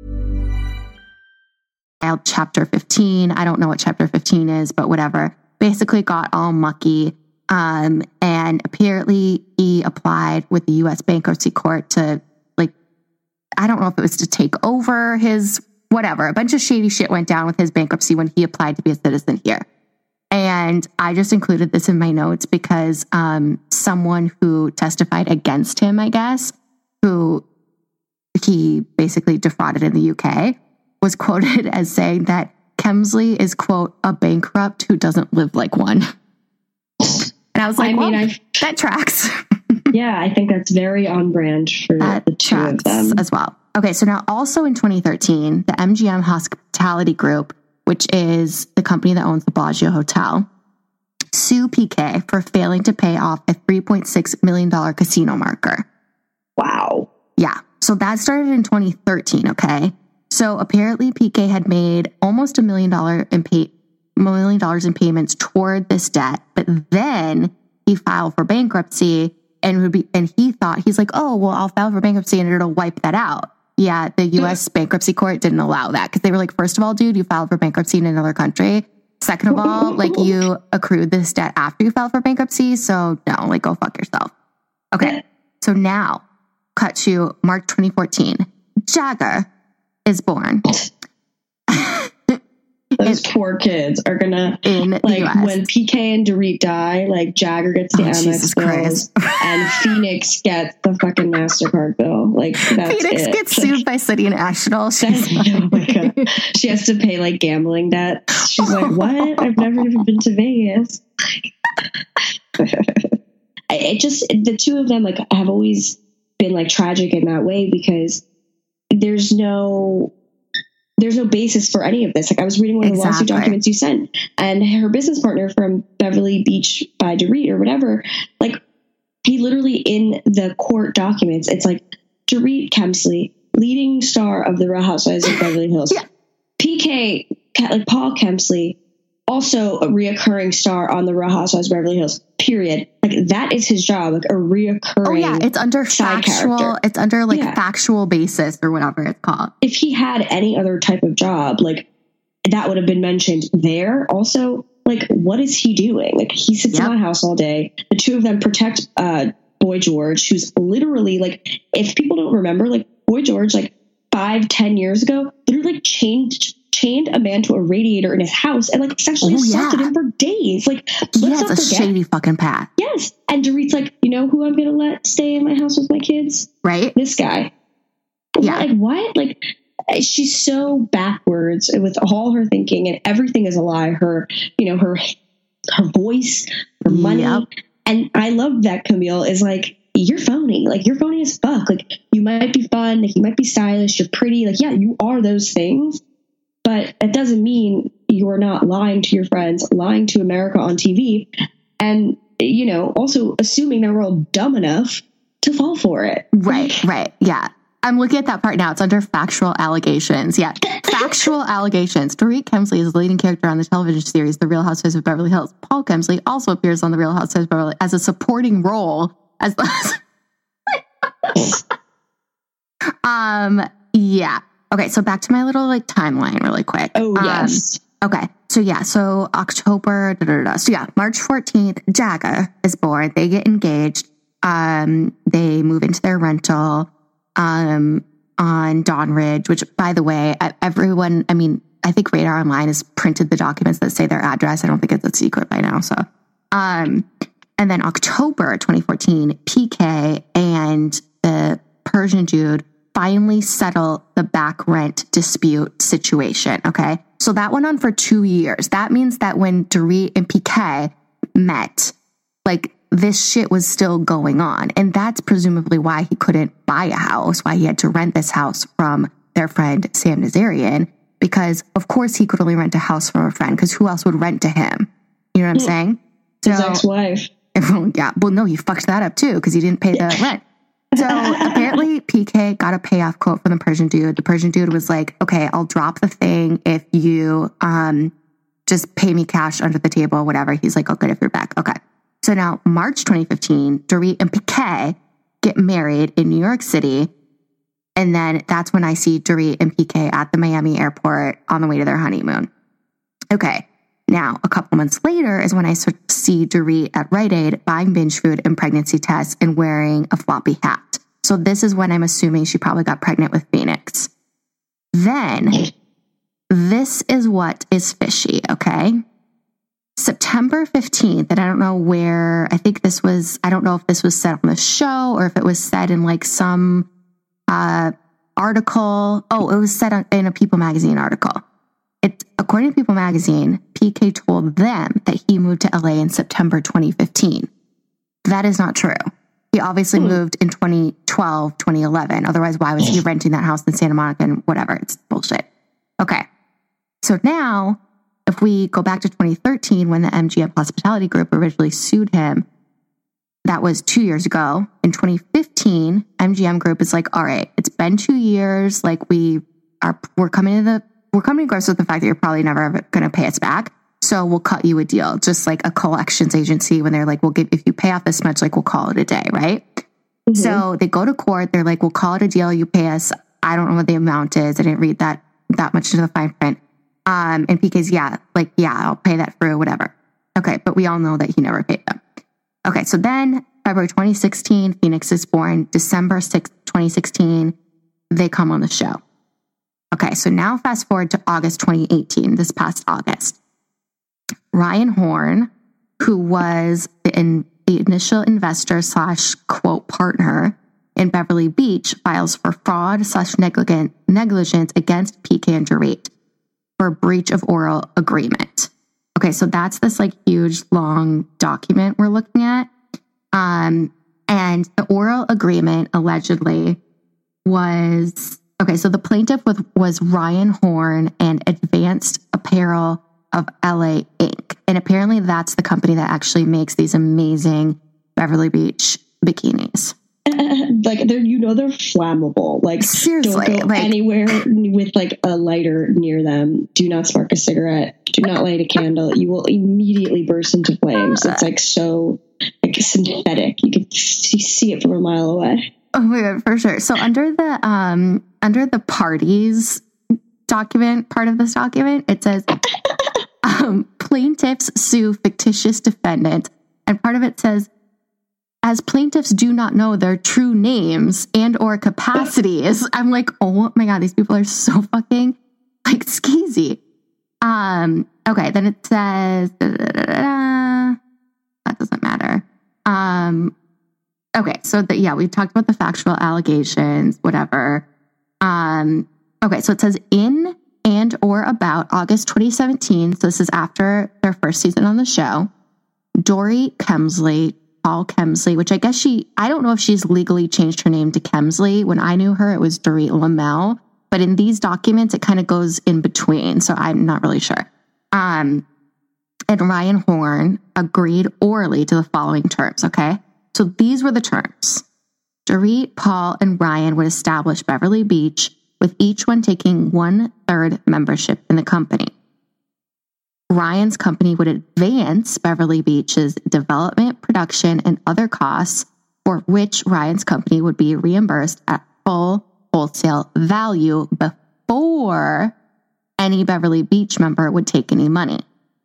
Chapter fifteen, I don't know what chapter fifteen is, but whatever, basically got all mucky. Um, and apparently he applied with the U S bankruptcy court to, like, I don't know if it was to take over his, whatever, a bunch of shady shit went down with his bankruptcy when he applied to be a citizen here. And I just included this in my notes because um, someone who testified against him, I guess, who he basically defrauded in the U K, was quoted as saying that Kemsley is, quote, a bankrupt who doesn't live like one. And I was like, I mean, well, that tracks. Yeah, I think that's very on brand for that the two of them as well. Okay, so now also in twenty thirteen, the M G M Hospitality Group, which is the company that owns the Bellagio Hotel, sue P K for failing to pay off a three point six million dollars casino marker. Wow. Yeah, so that started in twenty thirteen, okay? So apparently P K had made almost a million dollar in pay, million dollars in payments toward this debt, but then he filed for bankruptcy and would be, and he thought, he's like, oh, well, I'll file for bankruptcy and it'll wipe that out. Yeah, the U S bankruptcy court didn't allow that because they were like, first of all, dude, you filed for bankruptcy in another country. Second of all, like you accrued this debt after you filed for bankruptcy. So no, like go fuck yourself. Okay. So now cut to March twenty fourteen. Jagger is born. Those in, poor kids are gonna, in like, when P K and Dorit die, like, Jagger gets the oh, Amex bills and Phoenix gets the fucking MasterCard bill. Like, that's Phoenix it. gets sued by City National. She's like, oh my God. She has to pay, like, gambling debt. She's like, what? I've never even been to Vegas. It just, the two of them, like, have always been, like, tragic in that way because there's no... There's no basis for any of this. Like, I was reading one of the exactly. lawsuit documents you sent, and her business partner from Beverly Beach by Dorit or whatever, like, he literally in the court documents, it's like Dorit Kemsley, leading star of the Real Housewives of Beverly Hills. Yeah. P K, like Paul Kemsley, also a reoccurring star on the Real Housewives of Beverly Hills. Period. Like, that is his job, like a reoccurring. Oh yeah, it's under factual. Character. It's under like yeah. factual basis or whatever it's called. If he had any other type of job, like that would have been mentioned there. Also, like, what is he doing? Like, he sits yep. in my house all day. The two of them protect uh, Boy George, who's literally like, if people don't remember, like Boy George, like five, ten years ago, literally like changed. chained a man to a radiator in his house and like sexually oh, assaulted yeah. him for days. Like, let's yeah, not it's a forget. shady fucking path. Yes. And Dorit's like, you know who I'm going to let stay in my house with my kids? Right. This guy. Yeah. Like, what? Like, she's so backwards with all her thinking, and everything is a lie. Her, you know, her, her voice, her money. Yep. And I love that Camille is like, you're phony. Like, you're phony as fuck. Like, you might be fun. Like, you might be stylish. You're pretty. Like, yeah, you are those things. But it doesn't mean you're not lying to your friends, lying to America on T V, and, you know, also assuming that we're all dumb enough to fall for it. Right, right. Yeah. I'm looking at that part now. It's under factual allegations. Yeah. Factual allegations. Dorit Kemsley is the leading character on the television series The Real Housewives of Beverly Hills. Paul Kemsley also appears on The Real Housewives of Beverly as a supporting role as the... um, yeah. Okay, so back to my little like timeline really quick. Oh, yes. Um, okay, so yeah, so October, da, da, da. So yeah, March fourteenth, Jagger is born. They get engaged. Um, they move into their rental um, on Dawn Ridge, which, by the way, everyone, I mean, I think Radar Online has printed the documents that say their address. I don't think it's a secret by now. So, um, and then October twenty fourteen, P K and the Persian dude finally settle the back rent dispute situation. Okay. So that went on for two years. That means that when Dorit and P K met, like this shit was still going on. And that's presumably why he couldn't buy a house, why he had to rent this house from their friend Sam Nazarian, because of course he could only rent a house from a friend, because who else would rent to him? You know what I'm yeah. saying? His so, ex-wife. Yeah. Well, no, he fucked that up too, because he didn't pay the rent. So apparently P K got a payoff quote from the Persian dude. The Persian dude was like, okay, I'll drop the thing if you um just pay me cash under the table, whatever. He's like, oh, good, if you're back. Okay. So now March twenty fifteen, Dorit and P K get married in New York City. And then that's when I see Dorit and P K at the Miami airport on the way to their honeymoon. Okay. Now, a couple months later is when I see Dorit at Rite Aid buying binge food and pregnancy tests and wearing a floppy hat. So this is when I'm assuming she probably got pregnant with Phoenix. Then, this is what is fishy, okay? September fifteenth, and I don't know where, I think this was, I don't know if this was said on the show or if it was said in like some uh, article. Oh, it was said on, in a People magazine article. It, according to People magazine, P K told them that he moved to L A in September twenty fifteen. That is not true. He obviously hmm. moved in twenty twelve, twenty eleven. Otherwise, why was he renting that house in Santa Monica and whatever? It's bullshit. Okay. So now, if we go back to twenty thirteen, when the M G M Hospitality Group originally sued him, that was two years ago. In twenty fifteen, M G M Group is like, all right, it's been two years. Like we are, we're coming to the We're coming to grips with the fact that you're probably never going to pay us back. So we'll cut you a deal, just like a collections agency when they're like, we'll give, if you pay off this much, like we'll call it a day, right? Mm-hmm. So they go to court. They're like, we'll call it a deal. You pay us. I don't know what the amount is. I didn't read that that much into the fine print. Um, and P K's, yeah, like, yeah, I'll pay that through, whatever. Okay. But we all know that he never paid them. Okay. So then February twenty sixteen, Phoenix is born. December sixth, twenty sixteen, they come on the show. Okay, so now fast forward to August twenty eighteen, this past August. Ryan Horn, who was the, in, the initial investor slash quote partner in Beverly Beach, files for fraud slash negligent negligence against P K and Dorit for breach of oral agreement. Okay, so that's this like huge long document we're looking at. Um, and the oral agreement allegedly was... Okay, so the plaintiff was, was Ryan Horn and Advanced Apparel of L A Incorporated. And apparently that's the company that actually makes these amazing Beverly Beach bikinis. Like, they're, you know, they're flammable. Like, seriously, don't go like, anywhere with like a lighter near them. Do not spark a cigarette. Do not light a candle. You will immediately burst into flames. It's like so like synthetic. You can see, see it from a mile away. Oh my God, for sure. So under the um under the parties document, part of this document, it says um, plaintiffs sue fictitious defendant, and part of it says, as plaintiffs do not know their true names and or capacities. I'm like, oh my God, these people are so fucking like skeezy. Um, okay, then it says da, da, da, da, that doesn't matter. Um. Okay, so the, yeah, we talked about the factual allegations, whatever. Um, okay, so it says in and or about August twenty seventeen, so this is after their first season on the show, Dorit Kemsley, Paul Kemsley, which I guess she, I don't know if she's legally changed her name to Kemsley. When I knew her, it was Dorit Lamel, but in these documents, it kind of goes in between, so I'm not really sure. Um, and Ryan Horn agreed orally to the following terms, okay? So these were the terms. Dorit, Paul, and Ryan would establish Beverly Beach, with each one taking one-third membership in the company. Ryan's company would advance Beverly Beach's development, production, and other costs, for which Ryan's company would be reimbursed at full wholesale value before any Beverly Beach member would take any money.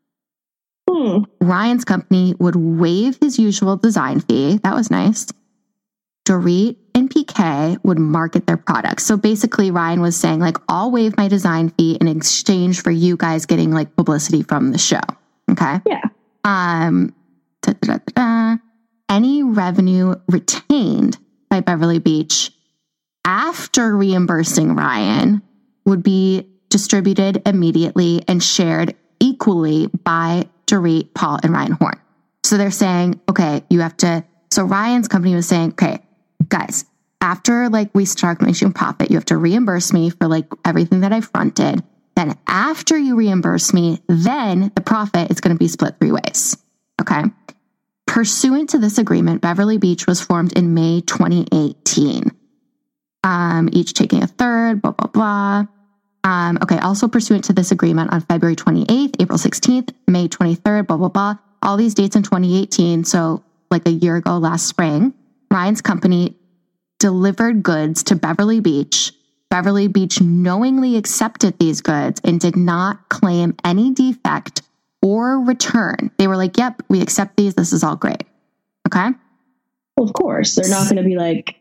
Hmm. Ryan's company would waive his usual design fee. That was nice. Dorit and P K would market their products. So basically Ryan was saying like, I'll waive my design fee in exchange for you guys getting like publicity from the show. Okay. Yeah. Um, da, da, da, da. Any revenue retained by Beverly Beach after reimbursing Ryan would be distributed immediately and shared equally by Dorit, Paul, and Ryan Horn. So they're saying, okay, you have to, so Ryan's company was saying, okay, guys, after like we start making profit, you have to reimburse me for like everything that I fronted. Then after you reimburse me, then the profit is going to be split three ways. Okay. Pursuant to this agreement, Beverly Beach was formed in May twenty eighteen. Um, each taking a third, blah, blah, blah. Um, okay. Also pursuant to this agreement on February twenty-eighth, April sixteenth, May twenty-third, blah, blah, blah. All these dates in twenty eighteen. So like a year ago, last spring, Ryan's company delivered goods to Beverly Beach. Beverly Beach knowingly accepted these goods and did not claim any defect or return. They were like, yep, we accept these. This is all great. Okay. Well, of course, they're not going to be like,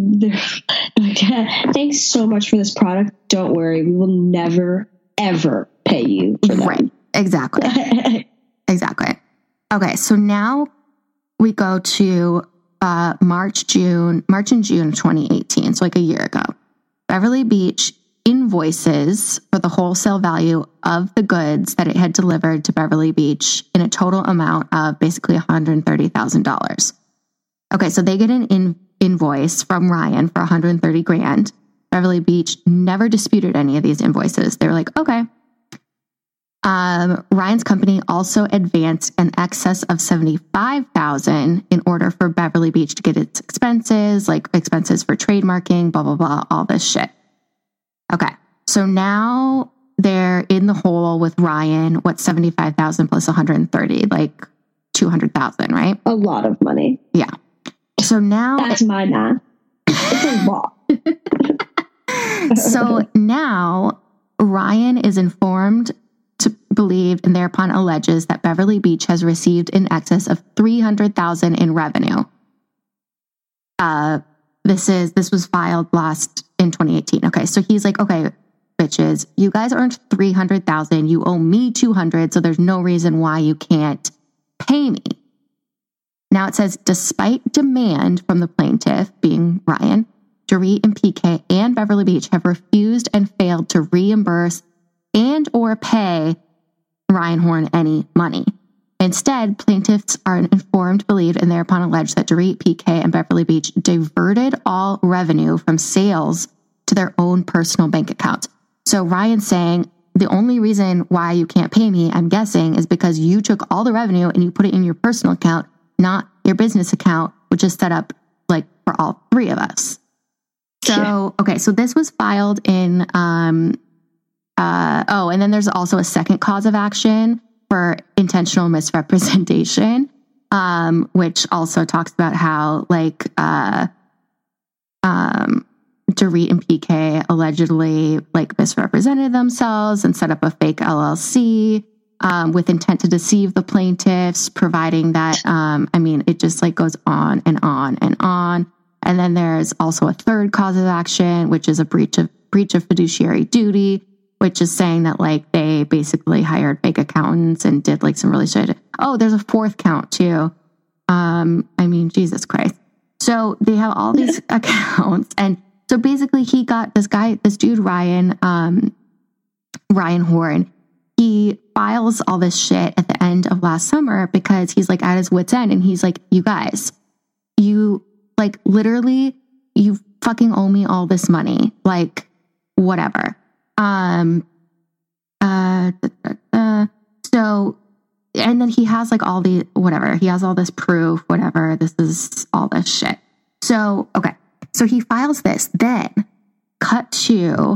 thanks so much for this product. Don't worry. We will never, ever pay you for that. Right. Exactly. Exactly. Okay. So now we go to uh, March, June, March and June of twenty eighteen. So like a year ago. Beverly Beach invoices for the wholesale value of the goods that it had delivered to Beverly Beach in a total amount of basically one hundred thirty thousand dollars. Okay, so they get an in- invoice from Ryan for one hundred thirty grand. Beverly Beach never disputed any of these invoices. They were like, okay. Um, Ryan's company also advanced an excess of seventy-five thousand dollars in order for Beverly Beach to get its expenses, like expenses for trademarking, blah, blah, blah, all this shit. Okay. So now they're in the hole with Ryan. What's seventy-five thousand plus one hundred thirty, like two hundred thousand, right? A lot of money. Yeah. So now that's my math. It's a lot. So now Ryan is informed to believe and thereupon alleges that Beverly Beach has received in excess of three hundred thousand in revenue. Uh, this is, this was filed last in twenty eighteen. Okay. So he's like, okay, bitches, you guys earned three hundred thousand. You owe me two hundred. So there's no reason why you can't pay me. Now it says, despite demand from the plaintiff, being Ryan, Dorit and P K and Beverly Beach have refused and failed to reimburse and or pay Ryan Horn any money. Instead, plaintiffs are informed, believed, and thereupon alleged that Dorit, P K, and Beverly Beach diverted all revenue from sales to their own personal bank accounts. So Ryan's saying, the only reason why you can't pay me, I'm guessing, is because you took all the revenue and you put it in your personal account, not your business account, which is set up like for all three of us. So, okay, so this was filed in, um, uh, oh, and then there's also a second cause of action for intentional misrepresentation, um, which also talks about how like, uh, um, Dorit and P K allegedly like misrepresented themselves and set up a fake L L C, um, with intent to deceive the plaintiffs, providing that, um, I mean, it just like goes on and on and on. And then there's also a third cause of action, which is a breach of breach of fiduciary duty, which is saying that like they basically hired fake accountants and did like some really shit. Oh, there's a fourth count too. Um, I mean, Jesus Christ. So they have all these accounts. And so basically he got this guy, this dude, Ryan, um, Ryan Horn, he files all this shit at the end of last summer because he's like at his wit's end. And he's like, you guys, you like literally, you fucking owe me all this money, like whatever. Um, uh, da, da, da. So, and then he has like all the, whatever, he has all this proof, whatever, this is all this shit. So, okay. So he files this, then cut to,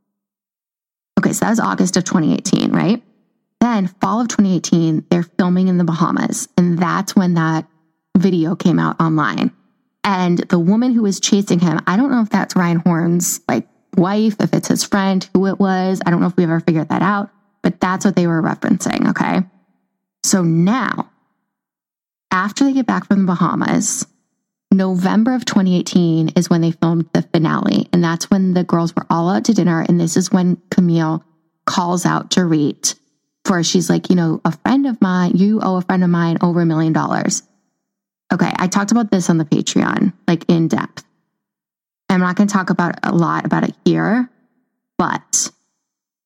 okay, so that was August of twenty eighteen, right? Then fall of twenty eighteen, they're filming in the Bahamas. And that's when that video came out online. And the woman who was chasing him, I don't know if that's Ryan Horn's like wife, if it's his friend, who it was. I don't know if we ever figured that out, but that's what they were referencing. Okay. So now, after they get back from the Bahamas, November of twenty eighteen is when they filmed the finale. And that's when the girls were all out to dinner. And this is when Camille calls out Dorit for, she's like, you know, a friend of mine, you owe a friend of mine over a million dollars. Okay, I talked about this on the Patreon, like in depth. I'm not going to talk about a lot about it here, but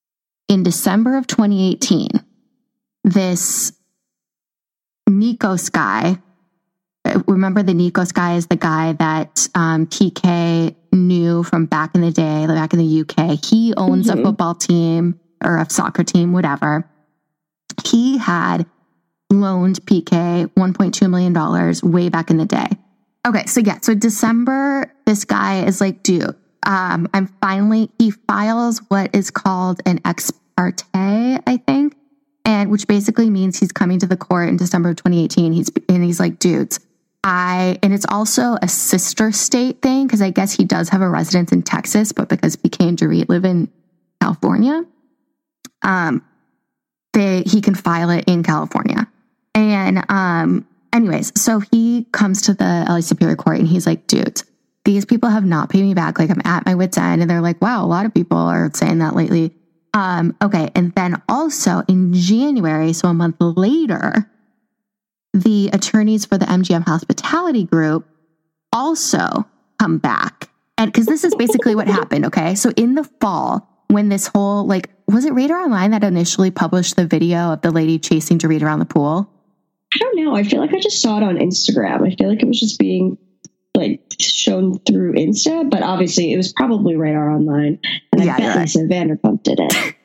in December of twenty eighteen, this Nikos guy, remember the Nikos guy is the guy that um, P K knew from back in the day, back in the U K. He owns mm-hmm. a football team or a soccer team, whatever. He had loaned P K one point two million dollars way back in the day. Okay, so yeah, so December, this guy is like, dude, um, I'm finally, he files what is called an ex parte, I think, and which basically means he's coming to the court in December of twenty eighteen. He's and he's like, dudes, I, and it's also a sister state thing, because I guess he does have a residence in Texas, but because P K and Dorit live in California, um, they, he can file it in California. And, um, anyways, so he comes to the L A Superior Court and he's like, dudes, these people have not paid me back. Like, I'm at my wit's end. And they're like, wow, a lot of people are saying that lately. Um, okay. And then also in January, so a month later, the attorneys for the M G M Hospitality Group also come back. And because this is basically what happened. Okay. So in the fall, when this whole, like, was it Radar Online that initially published the video of the lady chasing Dorit around the pool? I don't know. I feel like I just saw it on Instagram. I feel like it was just being like shown through Insta, but obviously it was probably Radar Online. And yeah, I bet Lisa right. Vanderpump did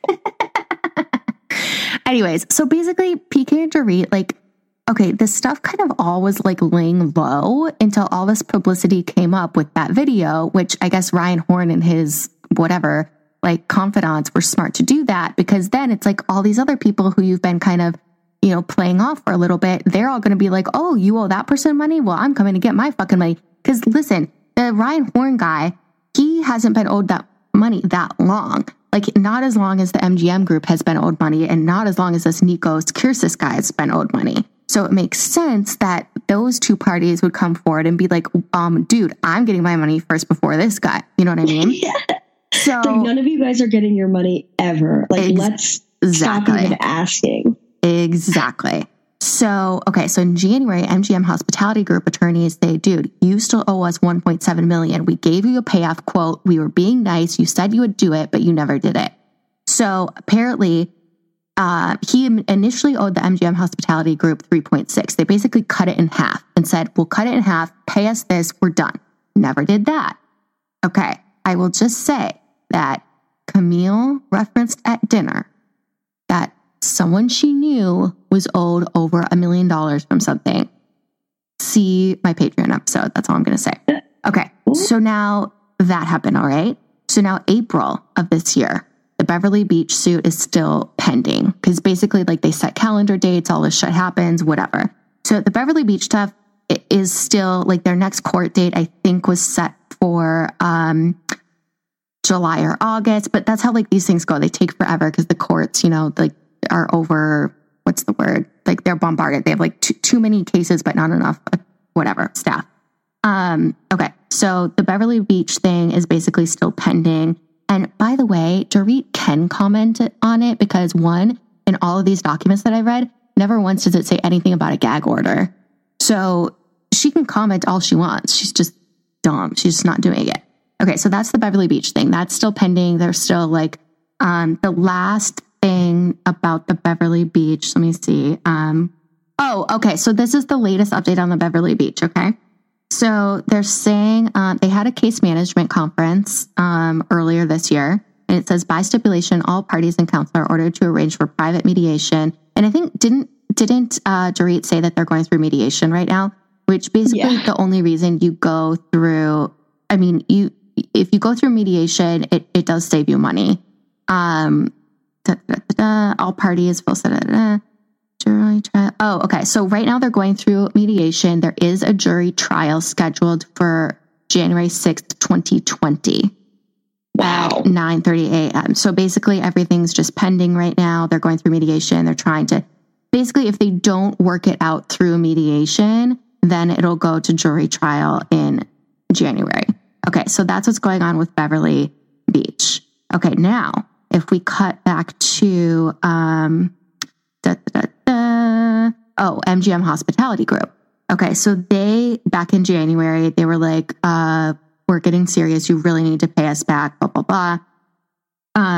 it. Anyways, so basically P K and Dorit, like, okay, this stuff kind of all was like laying low until all this publicity came up with that video, which I guess Ryan Horn and his whatever, like confidants were smart to do that, because then it's like all these other people who you've been kind of, you know, playing off for a little bit, they're all going to be like, oh, you owe that person money? Well, I'm coming to get my fucking money. Because listen, the Ryan Horn guy, he hasn't been owed that money that long. Like, not as long as the M G M group has been owed money, and not as long as this Nikos Kyrgios guy has been owed money. So it makes sense that those two parties would come forward and be like, um, dude, I'm getting my money first before this guy. You know what I mean? Yeah. So like, none of you guys are getting your money ever. Like, ex- let's exactly. stop even asking. Exactly. So, okay. So in January, M G M Hospitality Group attorneys say, dude, you still owe us one point seven million dollars. We gave you a payoff quote. We were being nice. You said you would do it, but you never did it. So apparently, uh, he initially owed the M G M Hospitality Group three point six. They basically cut it in half and said, we'll cut it in half. Pay us this. We're done. Never did that. Okay. I will just say that Camille referenced at dinner that someone she knew was owed over a million dollars from something. See my Patreon episode. That's all I'm going to say. Okay. So now that happened. All right. So now April of this year, the Beverly Beach suit is still pending, because basically like they set calendar dates, all this shit happens, whatever. So the Beverly Beach stuff is still like their next court date, I think, was set for um, July or August, but that's how like these things go. They take forever because the courts, you know, like are over, what's the word? Like they're bombarded. They have like too, too many cases, but not enough, whatever, staff. Um, okay. So the Beverly Beach thing is basically still pending. And by the way, Dorit can comment on it because one, in all of these documents that I read, never once does it say anything about a gag order. So she can comment all she wants. She's just dumb. She's just not doing it. Okay. So that's the Beverly Beach thing. That's still pending. There's still like, um, the last thing about the Beverly Beach. Let me see. Um, oh, okay. So this is the latest update on the Beverly Beach. Okay. So they're saying uh, they had a case management conference um, earlier this year, and it says by stipulation, all parties and counsel are ordered to arrange for private mediation. And I think didn't didn't uh, Dorit say that they're going through mediation right now, which basically yeah. the only reason you go through. I mean, you if you go through mediation, it it does save you money. Um, da, da, da, da, all parties will da, da, da. Jury trial. Oh, okay. So right now they're going through mediation. There is a jury trial scheduled for January sixth, twenty twenty. Wow. At nine thirty a.m. So basically everything's just pending right now. They're going through mediation. They're trying to, basically if they don't work it out through mediation, then it'll go to jury trial in January. Okay. So that's what's going on with Beverly Beach. Okay. Now, if we cut back to, um, Da, da, da, da. Oh, M G M Hospitality Group. Okay, so they, back in January, they were like, uh, we're getting serious. You really need to pay us back, blah, blah, blah. Um,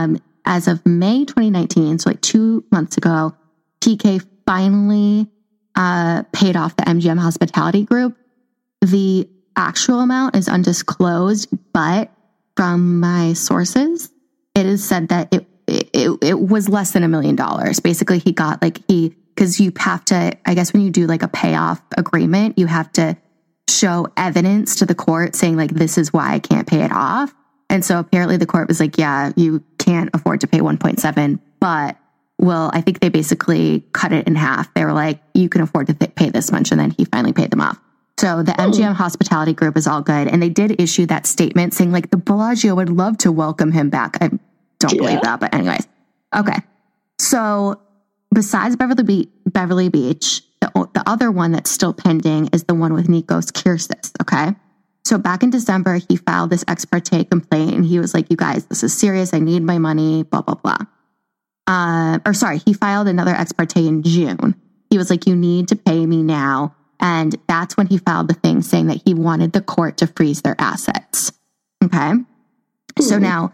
as of May twenty nineteen, so like two months ago, P K finally uh, paid off the M G M Hospitality Group. The actual amount is undisclosed, but from my sources, it is said that it it, it was less than a million dollars. Basically, he got like he, because you have to, I guess when you do like a payoff agreement, you have to show evidence to the court saying like, this is why I can't pay it off. And so apparently the court was like, yeah, you can't afford to pay one point seven, but well, I think they basically cut it in half. They were like, you can afford to th- pay this much. And then he finally paid them off. So the M G M Hospitality Group is all good. And they did issue that statement saying like the Bellagio would love to welcome him back. I don't yeah. believe that, but anyways. Okay. So besides Beverly, Be- Beverly Beach, the, the other one that's still pending is the one with Nikos Kyrgios. Okay. So back in December, he filed this ex parte complaint and he was like, you guys, this is serious. I need my money, blah, blah, blah. Uh, or sorry, he filed another ex parte in June. He was like, you need to pay me now. And that's when he filed the thing saying that he wanted the court to freeze their assets. Okay. Ooh. So now,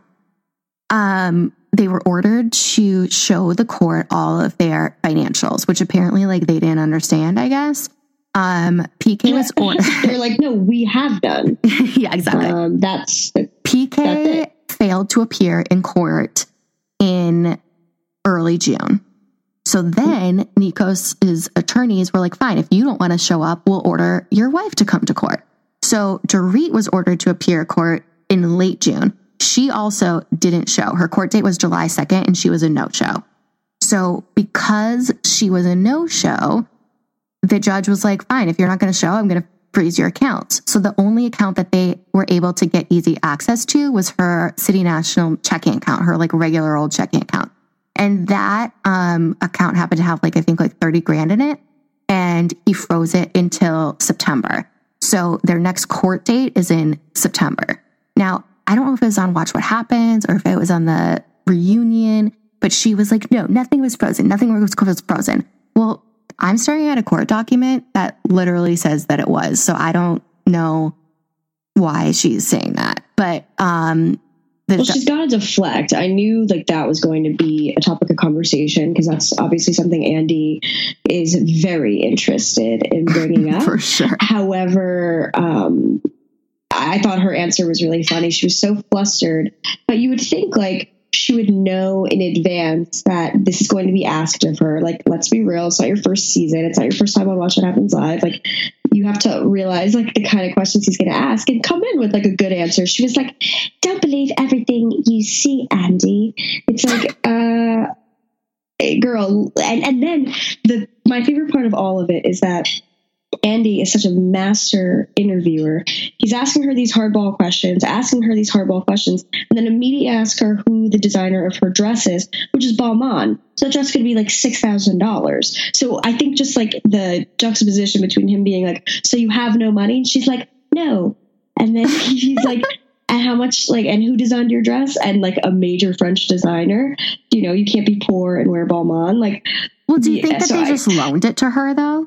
um, they were ordered to show the court all of their financials, which apparently like they didn't understand, I guess. Um, P K was ordered. They're like, no, we have done. Yeah, exactly. Um, that's P K that's failed to appear in court in early June. So then Nikos' attorneys were like, fine, if you don't want to show up, we'll order your wife to come to court. So Dorit was ordered to appear at court in late June. She also didn't show. Her court date was July second and she was a no-show. So because she was a no-show, the judge was like, fine, if you're not going to show, I'm going to freeze your accounts. So the only account that they were able to get easy access to was her City National checking account, her like regular old checking account. And that um, account happened to have like, I think like thirty grand in it. And he froze it until September. So their next court date is in September. Now, I don't know if it was on Watch What Happens or if it was on the reunion, but she was like, no, nothing was frozen. Nothing was frozen. Well, I'm staring at a court document that literally says that it was. So I don't know why she's saying that. But um, well, she's got to deflect. I knew like that was going to be a topic of conversation because that's obviously something Andy is very interested in bringing up. For sure. However, um, I thought her answer was really funny. She was so flustered, but you would think like she would know in advance that this is going to be asked of her. Like, let's be real. It's not your first season. It's not your first time on Watch What Happens Live. Like, you have to realize like the kind of questions he's going to ask and come in with like a good answer. She was like, don't believe everything you see, Andy. It's like, uh, girl. And, and then the, my favorite part of all of it is that Andy is such a master interviewer. He's asking her these hardball questions, asking her these hardball questions, and then immediately ask her who the designer of her dress is, which is Balmain. So that dress could be like six thousand dollars. So I think just like the juxtaposition between him being like, so you have no money? And she's like, no. And then he's like, and how much, like, and who designed your dress? And like a major French designer. You know, you can't be poor and wear Balmain. Like, well, do you think yeah, that so they I, just loaned it to her though?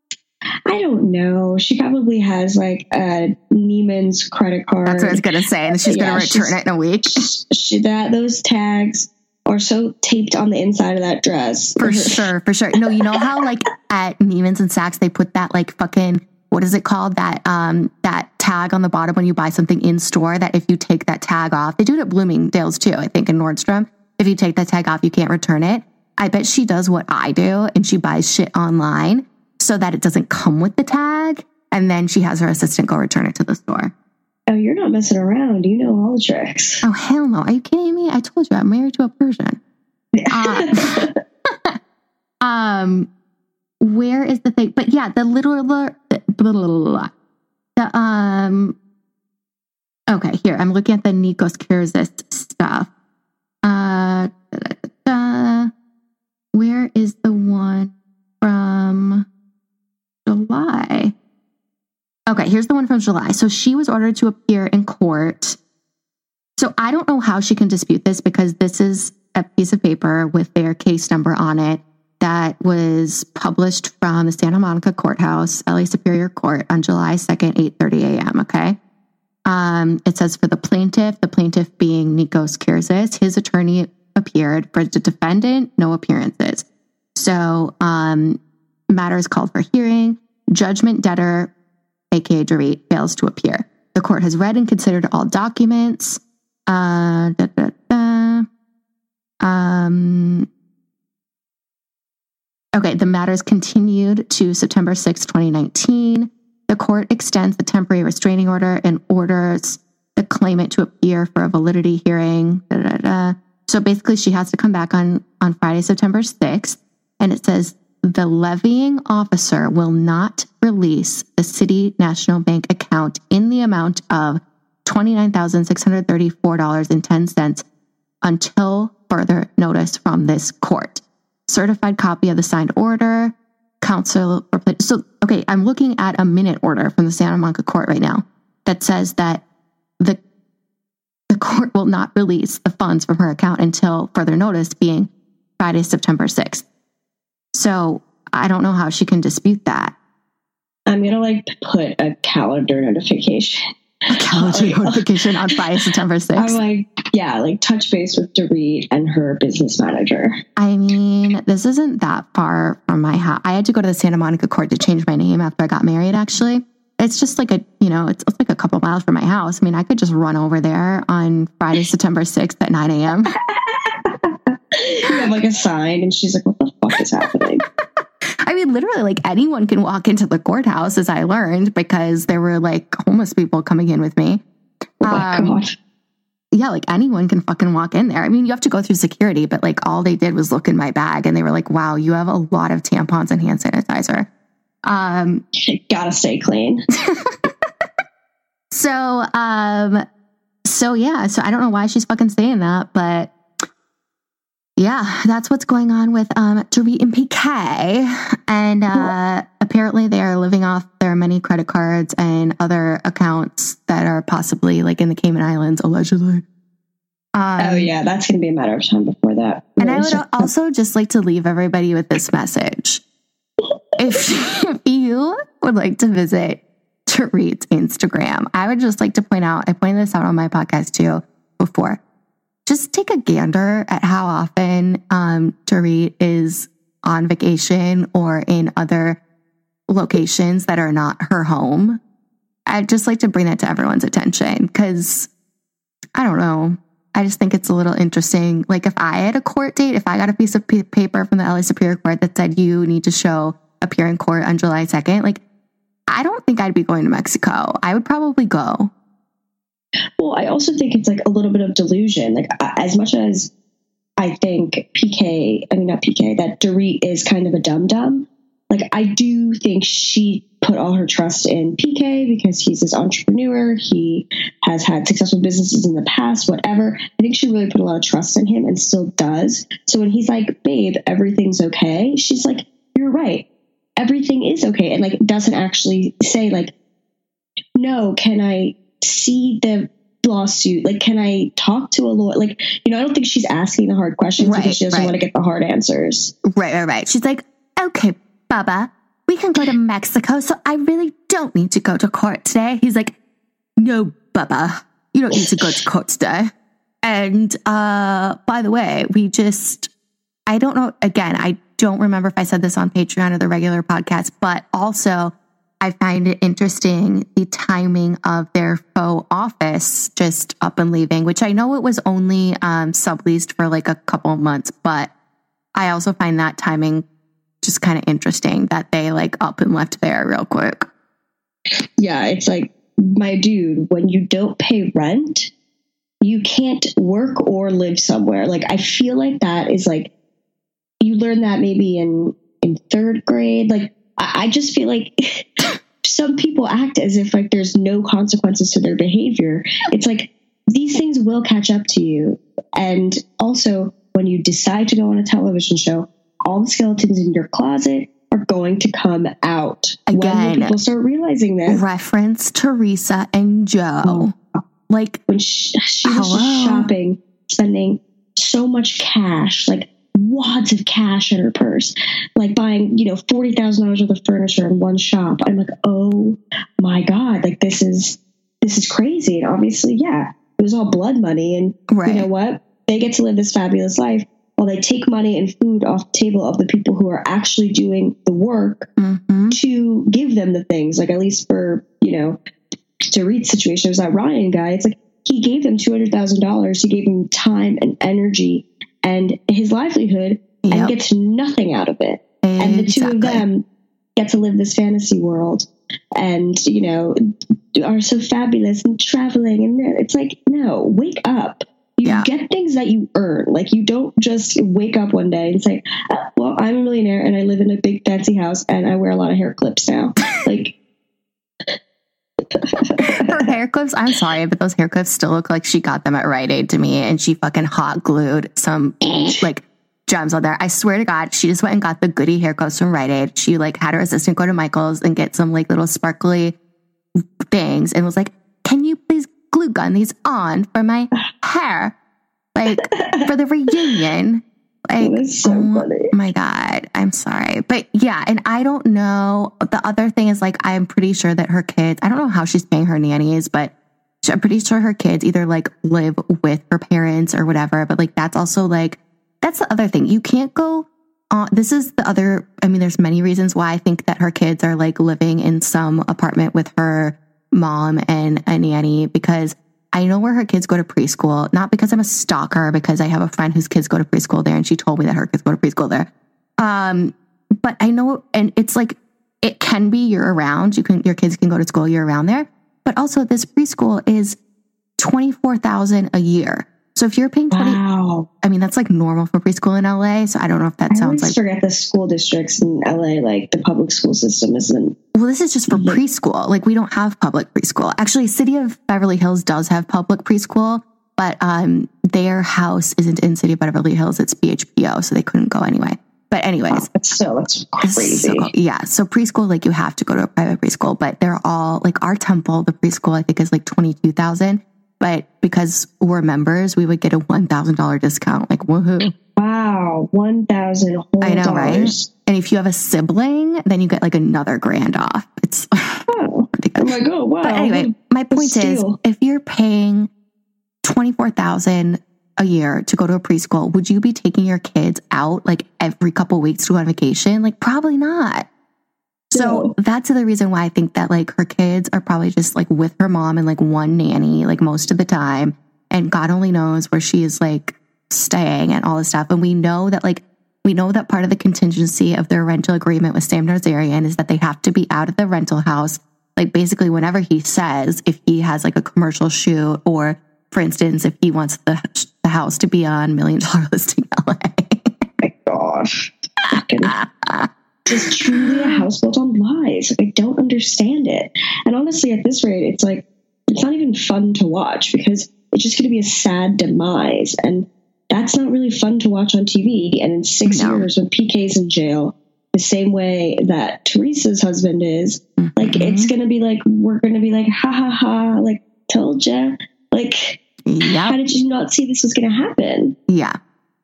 I don't know. She probably has like a Neiman's credit card. That's what I was going to say. And she's yeah, going to return it in a week. She, that those tags are so taped on the inside of that dress. For sure. For sure. No, you know how like at Neiman's and Saks, they put that like fucking, what is it called? That, um, that tag on the bottom when you buy something in store that if you take that tag off, they do it at Bloomingdale's too, I think in Nordstrom. If you take that tag off, you can't return it. I bet she does what I do and she buys shit online so that it doesn't come with the tag. And then she has her assistant go return it to the store. Oh, you're not messing around. You know all the tricks. Oh, hell no. Are you kidding me? I told you I'm married to a Persian. Uh, um, where is the thing? But yeah, the little, blah, blah, blah, blah, the, um, okay, here, I'm looking at the Nikos Kyrgios stuff. Uh, da, da, da, da. Where is the one from July? Okay, here's the one from July. So she was ordered to appear in court. So I don't know how she can dispute this because this is a piece of paper with their case number on it that was published from the Santa Monica Courthouse, L A Superior Court on July second, eight thirty a.m., okay? Um, it says for the plaintiff, the plaintiff being Nikos Kyrgios, his attorney appeared. For the defendant, no appearances. So um, matter is called for hearing. Judgment debtor, aka Dorit, fails to appear. The court has read and considered all documents. Uh, da, da, da. Um, okay, the matter is continued to September sixth, twenty nineteen. The court extends the temporary restraining order and orders the claimant to appear for a validity hearing. Da, da, da. So basically, she has to come back on, on Friday, September sixth. And it says, the levying officer will not release the City National Bank account in the amount of twenty-nine thousand six hundred thirty-four dollars and ten cents until further notice from this court. Certified copy of the signed order. Counsel. So, okay, I'm looking at a minute order from the Santa Monica court right now that says that the, the court will not release the funds from her account until further notice, being Friday, September sixth. So I don't know how she can dispute that. I'm going to like put a calendar notification. A calendar like, notification on Friday, September sixth. I'm like, yeah, like touch base with Dorit and her business manager. I mean, this isn't that far from my house. I had to go to the Santa Monica court to change my name after I got married, actually. It's just like a, you know, it's, it's like a couple miles from my house. I mean, I could just run over there on Friday, September sixth at nine a.m. You have like a sign and she's like, what the fuck is happening? I mean, literally, like anyone can walk into the courthouse, as I learned, because there were like homeless people coming in with me. Oh my um, God. Yeah, like anyone can fucking walk in there. I mean, you have to go through security, but like all they did was look in my bag and they were like, wow, you have a lot of tampons and hand sanitizer. Um, Gotta stay clean. so, um, so yeah, so I don't know why she's fucking saying that, but yeah, that's what's going on with um, Dorit and P K. And uh, apparently they are living off their many credit cards and other accounts that are possibly like in the Cayman Islands, allegedly. Um, oh, yeah, that's going to be a matter of time before that. And I would also just like to leave everybody with this message. If, if you would like to visit Dorit's Instagram, I would just like to point out, I pointed this out on my podcast too before. Just take a gander at how often um, Dorit is on vacation or in other locations that are not her home. I'd just like to bring that to everyone's attention because, I don't know, I just think it's a little interesting. Like if I had a court date, if I got a piece of p- paper from the L A Superior Court that said you need to show appear in court on July second, like I don't think I'd be going to Mexico. I would probably go. Well, I also think it's like a little bit of delusion. Like as much as I think P K, I mean, not P K, that Dorit is kind of a dum-dum. Like I do think she put all her trust in P K because he's this entrepreneur. He has had successful businesses in the past, whatever. I think she really put a lot of trust in him and still does. So when he's like, babe, everything's okay. She's like, you're right. Everything is okay. And like, doesn't actually say like, no, can I see the lawsuit? Like, can I talk to a lawyer? Like, you know, I don't think she's asking the hard questions right, because she doesn't right. want to get the hard answers. Right, right, right. She's like, okay, Bubba, we can go to Mexico, so I really don't need to go to court today. He's like, no, Bubba, you don't need to go to court today. And uh, by the way, we just, I don't know, again, I don't remember if I said this on Patreon or the regular podcast, but also I find it interesting the timing of their faux office just up and leaving, which I know it was only um, subleased for like a couple of months, but I also find that timing just kind of interesting that they like up and left there real quick. Yeah, it's like, my dude, when you don't pay rent, you can't work or live somewhere. Like, I feel like that is like, you learn that maybe in, in third grade. Like, I, I just feel like some people act as if like there's no consequences to their behavior. It's like, these things will catch up to you. And also, when you decide to go on a television show, all the skeletons in your closet are going to come out. Again, when people start realizing this. Reference Teresa and Joe. Like, when she, she was just shopping, spending so much cash, like wads of cash in her purse, like buying, you know, forty thousand dollars worth of furniture in one shop. I'm like, oh my God, like this is, this is crazy. And obviously, yeah, it was all blood money. And right. you know what? they get to live this fabulous life while they take money and food off the table of the people who are actually doing the work mm-hmm. to give them the things. Like, at least for, you know, Dorit's situation, was that Ryan guy. It's like, he gave them two hundred thousand dollars. He gave them time and energy and his livelihood yep. and gets nothing out of it. Exactly. And the two of them get to live this fantasy world and, you know, are so fabulous and traveling. And it's like, no, wake up. You yeah. get things that you earn. Like, you don't just wake up one day and say, oh, well, I'm a millionaire and I live in a big fancy house and I wear a lot of hair clips now. Like, her hair clips, I'm sorry, but those hair clips still look like she got them at Rite Aid to me, and she fucking hot glued some like gems on there. I swear to God, she just went and got the goodie hair clips from Rite Aid. She like had her assistant go to Michael's and get some like little sparkly things and was like, can you please glue gun these on for my hair, like for the reunion? Like, so oh funny. My God, I'm sorry. But yeah, and I don't know. The other thing is, like, I'm pretty sure that her kids, I don't know how she's paying her nannies, but I'm pretty sure her kids either like live with her parents or whatever. But like, that's also like, that's the other thing. You can't go on. This is the other, I mean, there's many reasons why I think that her kids are like living in some apartment with her mom and a nanny, because I know where her kids go to preschool, not because I'm a stalker, because I have a friend whose kids go to preschool there and she told me that her kids go to preschool there. Um, but I know, and it's like, it can be year round. You can, your kids can go to school year round there, but also this preschool is twenty-four thousand a year. So if you're paying twenty, wow. I mean, that's like normal for preschool in L A. So I don't know if that I sounds like. I forget the school districts in L A, like the public school system isn't. Well, this is just for like, preschool. Like, we don't have public preschool. Actually, City of Beverly Hills does have public preschool, but um, their house isn't in City of Beverly Hills. It's B H P O, so they couldn't go anyway. But anyways, oh, that's so that's crazy. So, yeah, so preschool, like, you have to go to a private preschool, but they're all like our Temple. The preschool I think is like twenty-two thousand. But because we're members, we would get a one thousand dollars discount. Like, woohoo. Wow. one thousand dollars. I know, right? And if you have a sibling, then you get like another grand off. It's oh, ridiculous. I'm like, oh, wow. But anyway, my point is, if you're paying twenty-four thousand dollars a year to go to a preschool, would you be taking your kids out like every couple of weeks to go on vacation? Like, probably not. So no. That's the reason why I think that like her kids are probably just like with her mom and like one nanny, like most of the time. And God only knows where she is like staying and all this stuff. And we know that like, we know that part of the contingency of their rental agreement with Sam Nazarian is that they have to be out of the rental house. Like, basically whenever he says, if he has like a commercial shoot, or for instance, if he wants the, the house to be on Million Dollar Listing L A. Oh my gosh. Just truly a house built on lies. Like, I don't understand it. And honestly, at this rate, it's like, it's not even fun to watch because it's just going to be a sad demise. And that's not really fun to watch on T V. And in six no. years, when P K's in jail, the same way that Teresa's husband is, mm-hmm. like, it's going to be like, we're going to be like, ha ha ha, like, told ya. Like, yep. How did you not see this was going to happen? Yeah,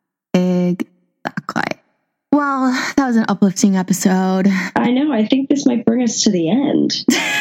exactly. Well, that was an uplifting episode. I know. I think this might bring us to the end.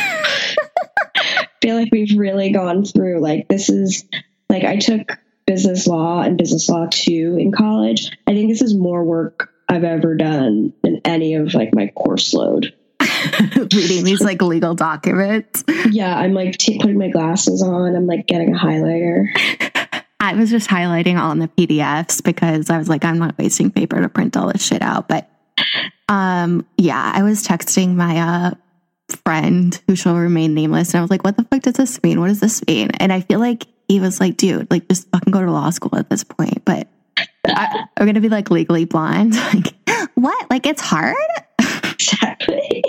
I feel like we've really gone through, like, this is, like, I took business law and business law two in college. I think this is more work I've ever done than any of, like, my course load. Reading these, like, legal documents. Yeah, I'm, like, t- putting my glasses on. I'm, like, getting a highlighter. I was just highlighting all in the P D Fs because I was like, I'm not wasting paper to print all this shit out. But um, yeah, I was texting my uh, friend who shall remain nameless. And I was like, what the fuck does this mean? What does this mean? And I feel like he was like, dude, like, just fucking go to law school at this point. But I, I'm going to be like Legally Blonde. Like, what? Like, it's hard? Exactly.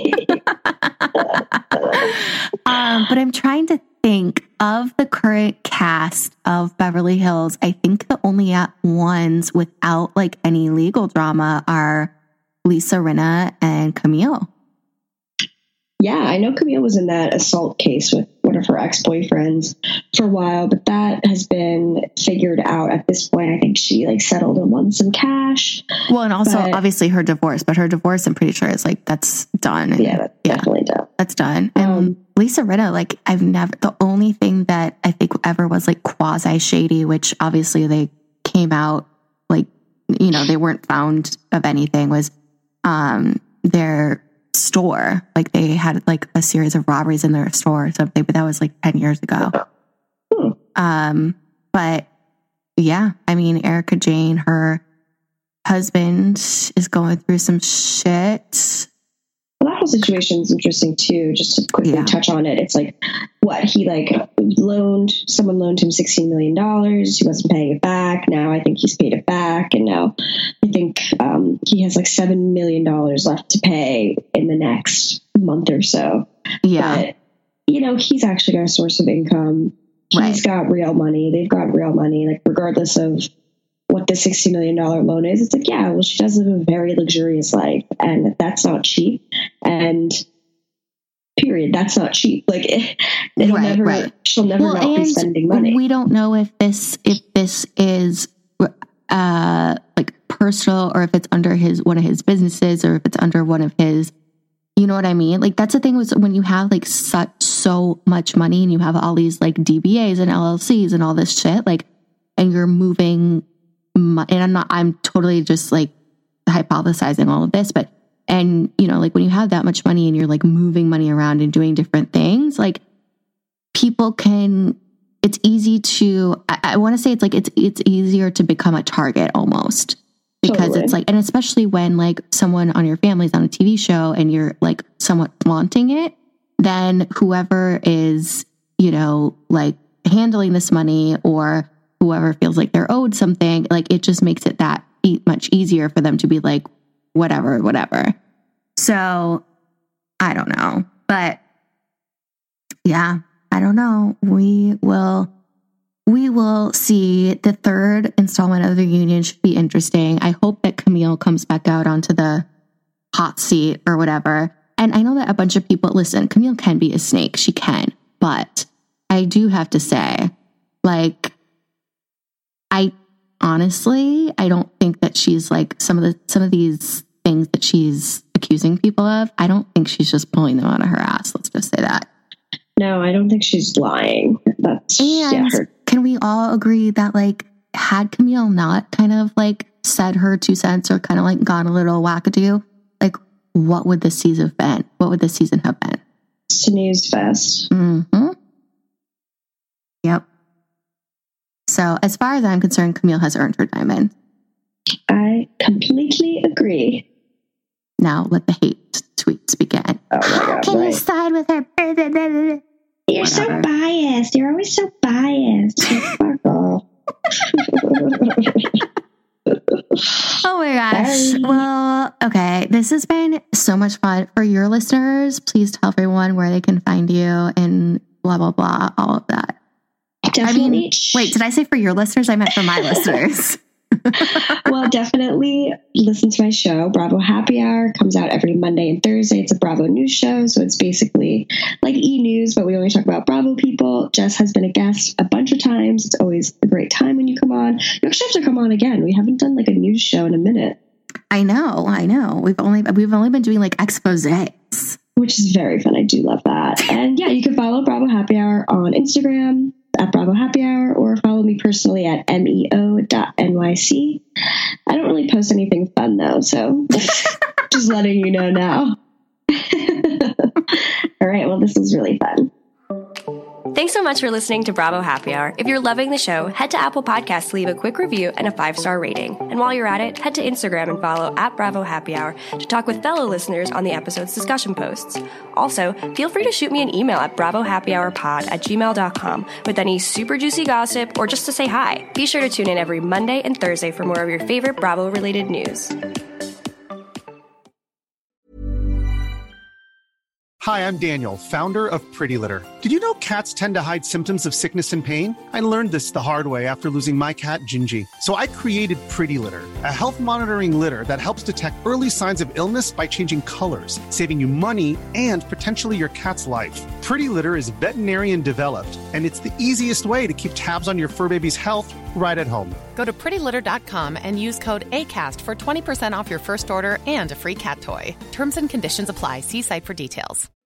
um, but I'm trying to think of the current cast of Beverly Hills. I think the only ones without like any legal drama are Lisa Rinna and Camille. Yeah, I know Camille was in that assault case with one of her ex-boyfriends for a while, but that has been figured out at this point. I think she like settled and won some cash. Well, and also but, obviously her divorce, but her divorce, I'm pretty sure is like, that's done. And, yeah, that's yeah, definitely done. That's done. And um, Lisa Rinna, like I've never, the only thing that I think ever was like quasi shady, which obviously they came out, like, you know, they weren't found of anything, was um, their store. Like they had like a series of robberies in their store or something, but that was like ten years ago. Hmm. Um, but yeah, I mean, Erika Jayne, her husband is going through some shit. Well, that whole situation is interesting too. Just to quickly Yeah. touch on it, it's like what he like loaned someone loaned him sixteen million dollars. He wasn't paying it back. Now I think he's paid it back, and now I think um, he has like seven million dollars left to pay in the next month or so. Yeah, But you know, he's actually got a source of income. He's Right. got real money. They've got real money. Like regardless of what the sixty million dollars loan is, it's like, yeah, well, she does live a very luxurious life, and that's not cheap. And period, that's not cheap. Like it, it'll Right, never, right. she'll never well, not be and spending money. we don't know if this if this is uh like personal, or if it's under his one of his businesses, or if it's under one of his, you know what I mean? Like that's the thing, was when you have like such so much money and you have all these like D B As and L L Cs and all this shit, like, and you're moving, mo- and I'm not, I'm totally just like hypothesizing all of this, but, and you know, like when you have that much money and you're like moving money around and doing different things, like people can, it's easy to, I, I want to say it's like, it's, it's easier to become a target almost. Because Totally. it's like, and especially when like someone on your family's on a T V show and you're like somewhat flaunting it, then whoever is, you know, like handling this money, or whoever feels like they're owed something, like it just makes it that e- much easier for them to be like, whatever, whatever. So I don't know, but yeah, I don't know. We will. We will see. The third installment of the reunion should be interesting. I hope that Camille comes back out onto the hot seat or whatever. And I know that a bunch of people, listen, Camille can be a snake. She can. But I do have to say, like, I honestly, I don't think that she's like some of the, some of these things that she's accusing people of, I don't think she's just pulling them out of her ass. Let's just say that. No, I don't think she's lying. That's And yeah, her. can we all agree that like had Camille not kind of like said her two cents, or kind of like gone a little wackadoo, like what would this season have been? What would this season have been? Snooze fest. Mm-hmm. Yep. So as far as I'm concerned, Camille has earned her diamond. I completely agree. Now let the hate tweets begin. Oh my God, Can you right. side with her? You're so Whatever. biased. You're always so biased. Fuck off. Oh my gosh. Sorry. Well, okay. This has been so much fun. For your listeners, please tell everyone where they can find you and blah, blah, blah, all of that. Definitely. I mean, wait, did I say for your listeners? I meant for my listeners. Well, definitely listen to my show. Bravo Happy Hour comes out every Monday and Thursday. It's a Bravo news show, so it's basically like e-news, but we only talk about Bravo people. Jess has been a guest a bunch of times. It's always a great time when you come on. You actually have to come on again. We haven't done like a news show in a minute, I know, I know. We've only we've only been doing like exposés. which is very fun. I do love that. And yeah, you can follow Bravo Happy Hour on Instagram at Bravo Happy Hour, or follow me personally at M E O dot N Y C. I don't really post anything fun though, so just letting you know now. All right, well, this was really fun. Thanks so much for listening to Bravo Happy Hour. If you're loving the show, head to Apple Podcasts to leave a quick review and a five-star rating. And while you're at it, head to Instagram and follow at Bravo Happy Hour to talk with fellow listeners on the episode's discussion posts. Also, feel free to shoot me an email at bravohappyhourpod at gmail dot com with any super juicy gossip or just to say hi. Be sure to tune in every Monday and Thursday for more of your favorite Bravo-related news. Hi, I'm Daniel, founder of Pretty Litter. Did you know cats tend to hide symptoms of sickness and pain? I learned this the hard way after losing my cat, Gingy. So I created Pretty Litter, a health monitoring litter that helps detect early signs of illness by changing colors, saving you money and potentially your cat's life. Pretty Litter is veterinarian developed, and it's the easiest way to keep tabs on your fur baby's health right at home. Go to pretty litter dot com and use code ACAST for twenty percent off your first order and a free cat toy. Terms and conditions apply. See site for details.